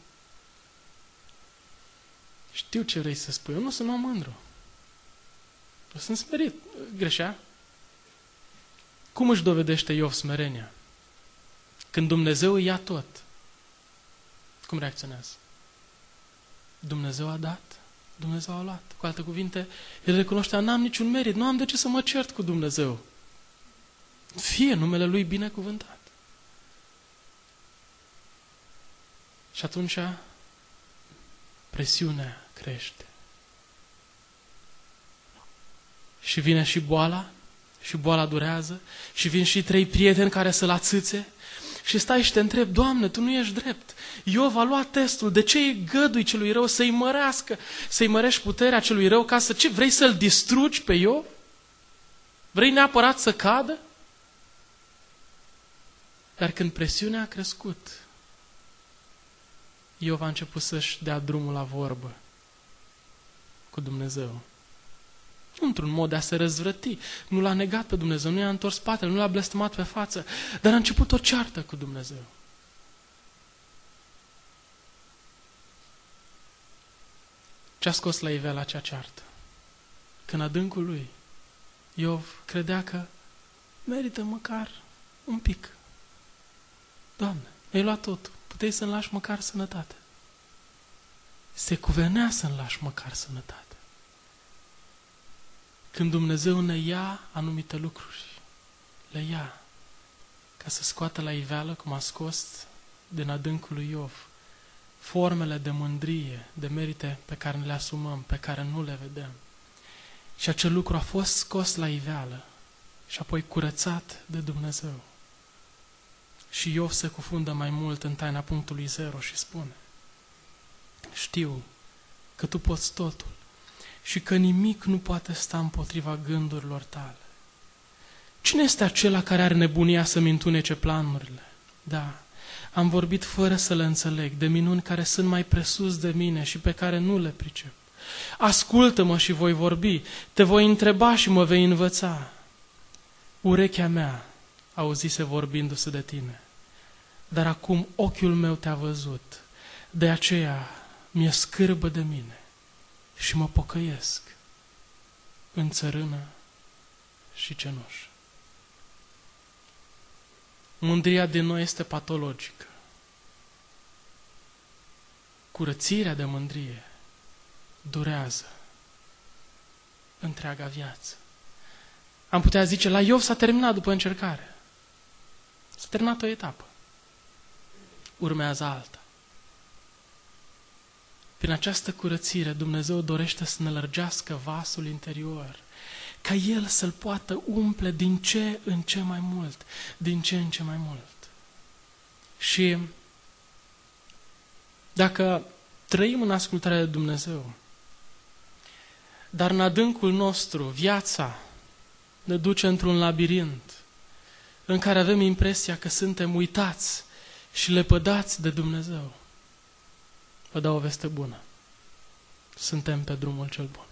știu ce vrei să spui. Eu nu sunt om mândru. Eu sunt smerit. Greșea? Cum își dovedește Iov smerenia? Când Dumnezeu îi ia tot, cum reacționează? Dumnezeu a dat, Dumnezeu a luat. Cu alte cuvinte, el recunoștea: n-am niciun merit, nu am de ce să mă cert cu Dumnezeu. Fie numele Lui binecuvântat. Și atunci presiunea crește. Și vine și boala durează, și vin și 3 prieteni care să-l ațâțe și stai și te întrebi: Doamne, Tu nu ești drept. Iov a luat testul, de ce îi gădui celui rău să-i mărească, să-i mărești puterea celui rău ca să... Ce, vrei să-l distrugi pe Iov? Vrei neapărat să cadă? Dar când presiunea a crescut, Iov a început să-și dea drumul la vorbă cu Dumnezeu. Într-un mod de a se răzvrăti. Nu l-a negat pe Dumnezeu, nu i-a întors spatele, nu l-a blestemat pe față, dar a început o ceartă cu Dumnezeu. Ce-a scos la iveală acea ceartă? Că în adâncul lui, Iov credea că merită măcar un pic. Doamne, mi-ai luat totul. Puteai să-mi lași măcar sănătate. Se cuvenea să-mi lași măcar sănătate. Când Dumnezeu ne ia anumite lucruri, le ia ca să scoată la iveală, cum a scos din adâncul lui Iov, formele de mândrie, de merite pe care le asumăm, pe care nu le vedem. Și acel lucru a fost scos la iveală și apoi curățat de Dumnezeu. Și Iov se cufundă mai mult în taina punctului zero și spune: știu că Tu poți totul și că nimic nu poate sta împotriva gândurilor Tale. Cine este acela care are nebunia să-mi întunece planurile? Da, am vorbit fără să le înțeleg, de minuni care sunt mai presus de mine și pe care nu le pricep. Ascultă-mă și voi vorbi, te voi întreba și mă vei învăța. Urechea mea auzise vorbindu-se de tine, dar acum ochiul meu te-a văzut, de aceea mi-e scârbă de mine și mă pocăiesc în țărână și cenușă. Mândria din noi este patologică. Curățirea de mândrie durează întreaga viață. Am putea zice, la Iov s-a terminat după încercare. S-a terminat o etapă. Urmează alta. Prin această curățire, Dumnezeu dorește să ne lărgească vasul interior, ca El să-l poată umple din ce în ce mai mult, din ce în ce mai mult. Și dacă trăim în ascultarea de Dumnezeu, dar în adâncul nostru, viața ne duce într-un labirint în care avem impresia că suntem uitați și lepădați de Dumnezeu, vă dau o veste bună. Suntem pe drumul cel bun.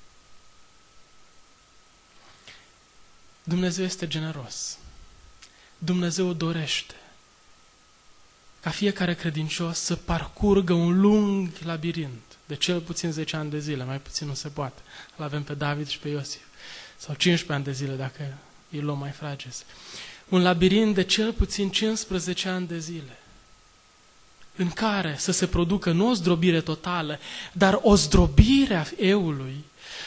Dumnezeu este generos. Dumnezeu dorește ca fiecare credincios să parcurgă un lung labirint de cel puțin 10 ani de zile, mai puțin nu se poate. Îl avem pe David și pe Iosif. Sau 15 ani de zile, dacă îi luăm mai frages. Un labirint de cel puțin 15 ani de zile, în care să se producă nu o zdrobire totală, dar o zdrobire a eului,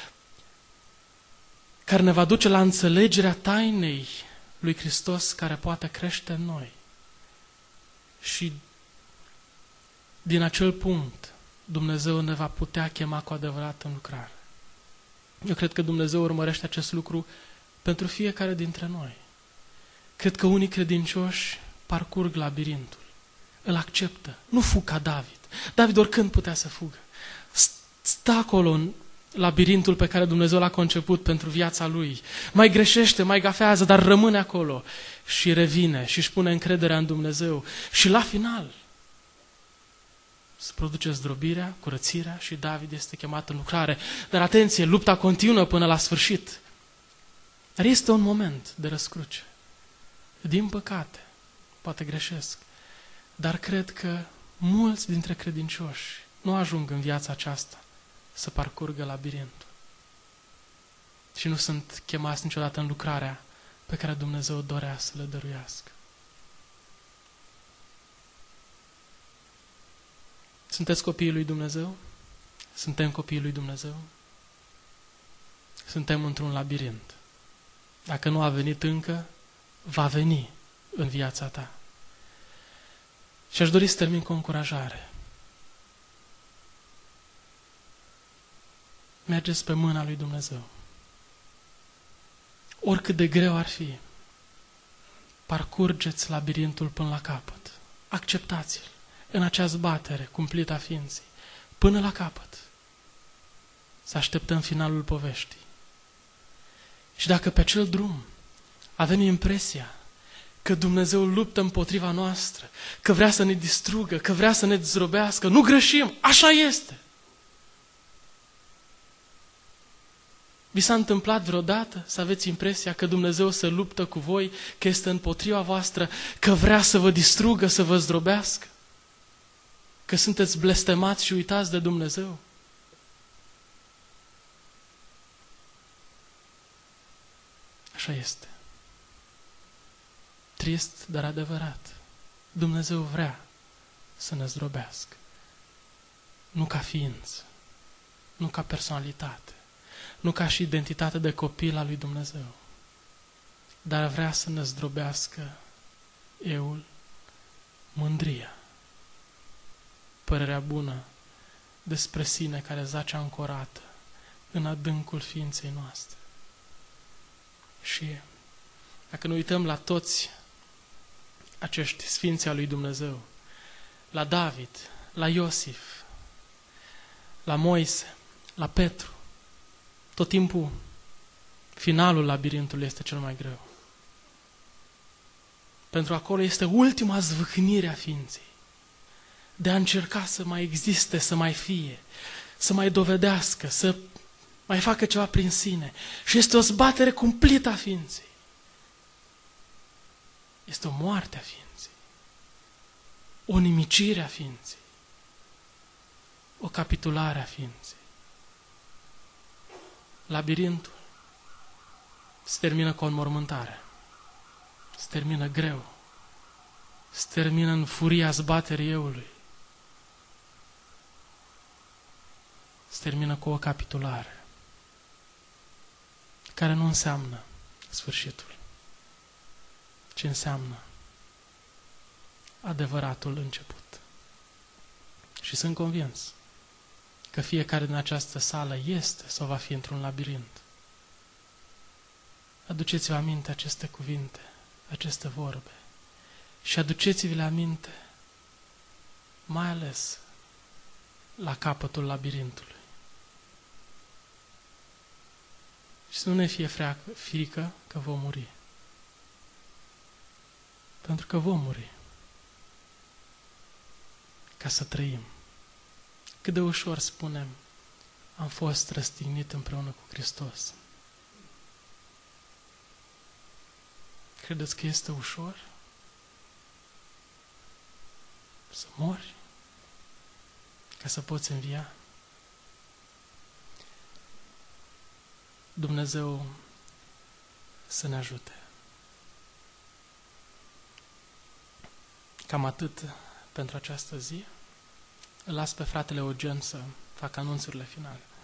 care ne va duce la înțelegerea tainei lui Hristos, care poate crește în noi. Și din acel punct, Dumnezeu ne va putea chema cu adevărat în lucrare. Eu cred că Dumnezeu urmărește acest lucru pentru fiecare dintre noi. Cred că unii credincioși parcurg labirintul, îl acceptă, nu fug ca David. David oricând putea să fugă. Stă acolo în labirintul pe care Dumnezeu l-a conceput pentru viața lui. Mai greșește, mai gafează, dar rămâne acolo și revine și își pune încrederea în Dumnezeu. Și la final se produce zdrobirea, curățirea și David este chemat în lucrare. Dar atenție, lupta continuă până la sfârșit. Dar este un moment de răscruce. Din păcate, poate greșesc, dar cred că mulți dintre credincioși nu ajung în viața aceasta să parcurgă labirintul. Și nu sunt chemați niciodată în lucrarea pe care Dumnezeu dorea să le dăruiască. Sunteți copiii lui Dumnezeu? Suntem copiii lui Dumnezeu? Suntem într-un labirint. Dacă nu a venit încă, va veni în viața ta. Și aș dori să termin cu o încurajare. Mergeți pe mâna lui Dumnezeu. Oricât de greu ar fi, parcurgeți labirintul până la capăt. Acceptați-l în acea zbatere cumplită a ființei, până la capăt. Să așteptăm finalul poveștii. Și dacă pe acel drum avem impresia că Dumnezeu luptă împotriva noastră, că vrea să ne distrugă, că vrea să ne dezrobească, nu greșim, așa este. Vi s-a întâmplat vreodată să aveți impresia că Dumnezeu se luptă cu voi, că este împotriva voastră, că vrea să vă distrugă, să vă zdrobească? Că sunteți blestemați și uitați de Dumnezeu? Așa este. Trist, dar adevărat. Dumnezeu vrea să ne zdrobească. Nu ca ființă, nu ca personalitate, nu ca și identitate de copil al lui Dumnezeu, dar vrea să ne zdrobească eul, mândria, părerea bună despre sine care zace ancorată în adâncul ființei noastre. Și dacă ne uităm la toți acești sfinți al lui Dumnezeu, la David, la Iosif, la Moise, la Petru, tot timpul finalul labirintului este cel mai greu. Pentru acolo este ultima zvâcnire a ființei. De a încerca să mai existe, să mai fie, să mai dovedească, să mai facă ceva prin sine. Și este o zbatere cumplită a ființei. Este o moarte a ființei. O nimicire a ființei. O capitulare a ființei. Labirintul se termină cu o înmormântare. Se termină greu. Se termină în furia zbaterii eului. Se termină cu o capitulare care nu înseamnă sfârșitul, ci înseamnă adevăratul început. Și sunt convins că fiecare din această sală este sau va fi într-un labirint. Aduceți-vă aminte aceste cuvinte, aceste vorbe și aduceți-vi-le aminte mai ales la capătul labirintului. Și să nu ne fie frică că vom muri. Pentru că vom muri. Ca să trăim. Cât de ușor spunem, am fost răstignit împreună cu Hristos. Credeți că este ușor să mori ca să poți învia? Dumnezeu să ne ajute. Cam atât pentru această zi. Îl las pe fratele Eugen să facă anunțurile finale.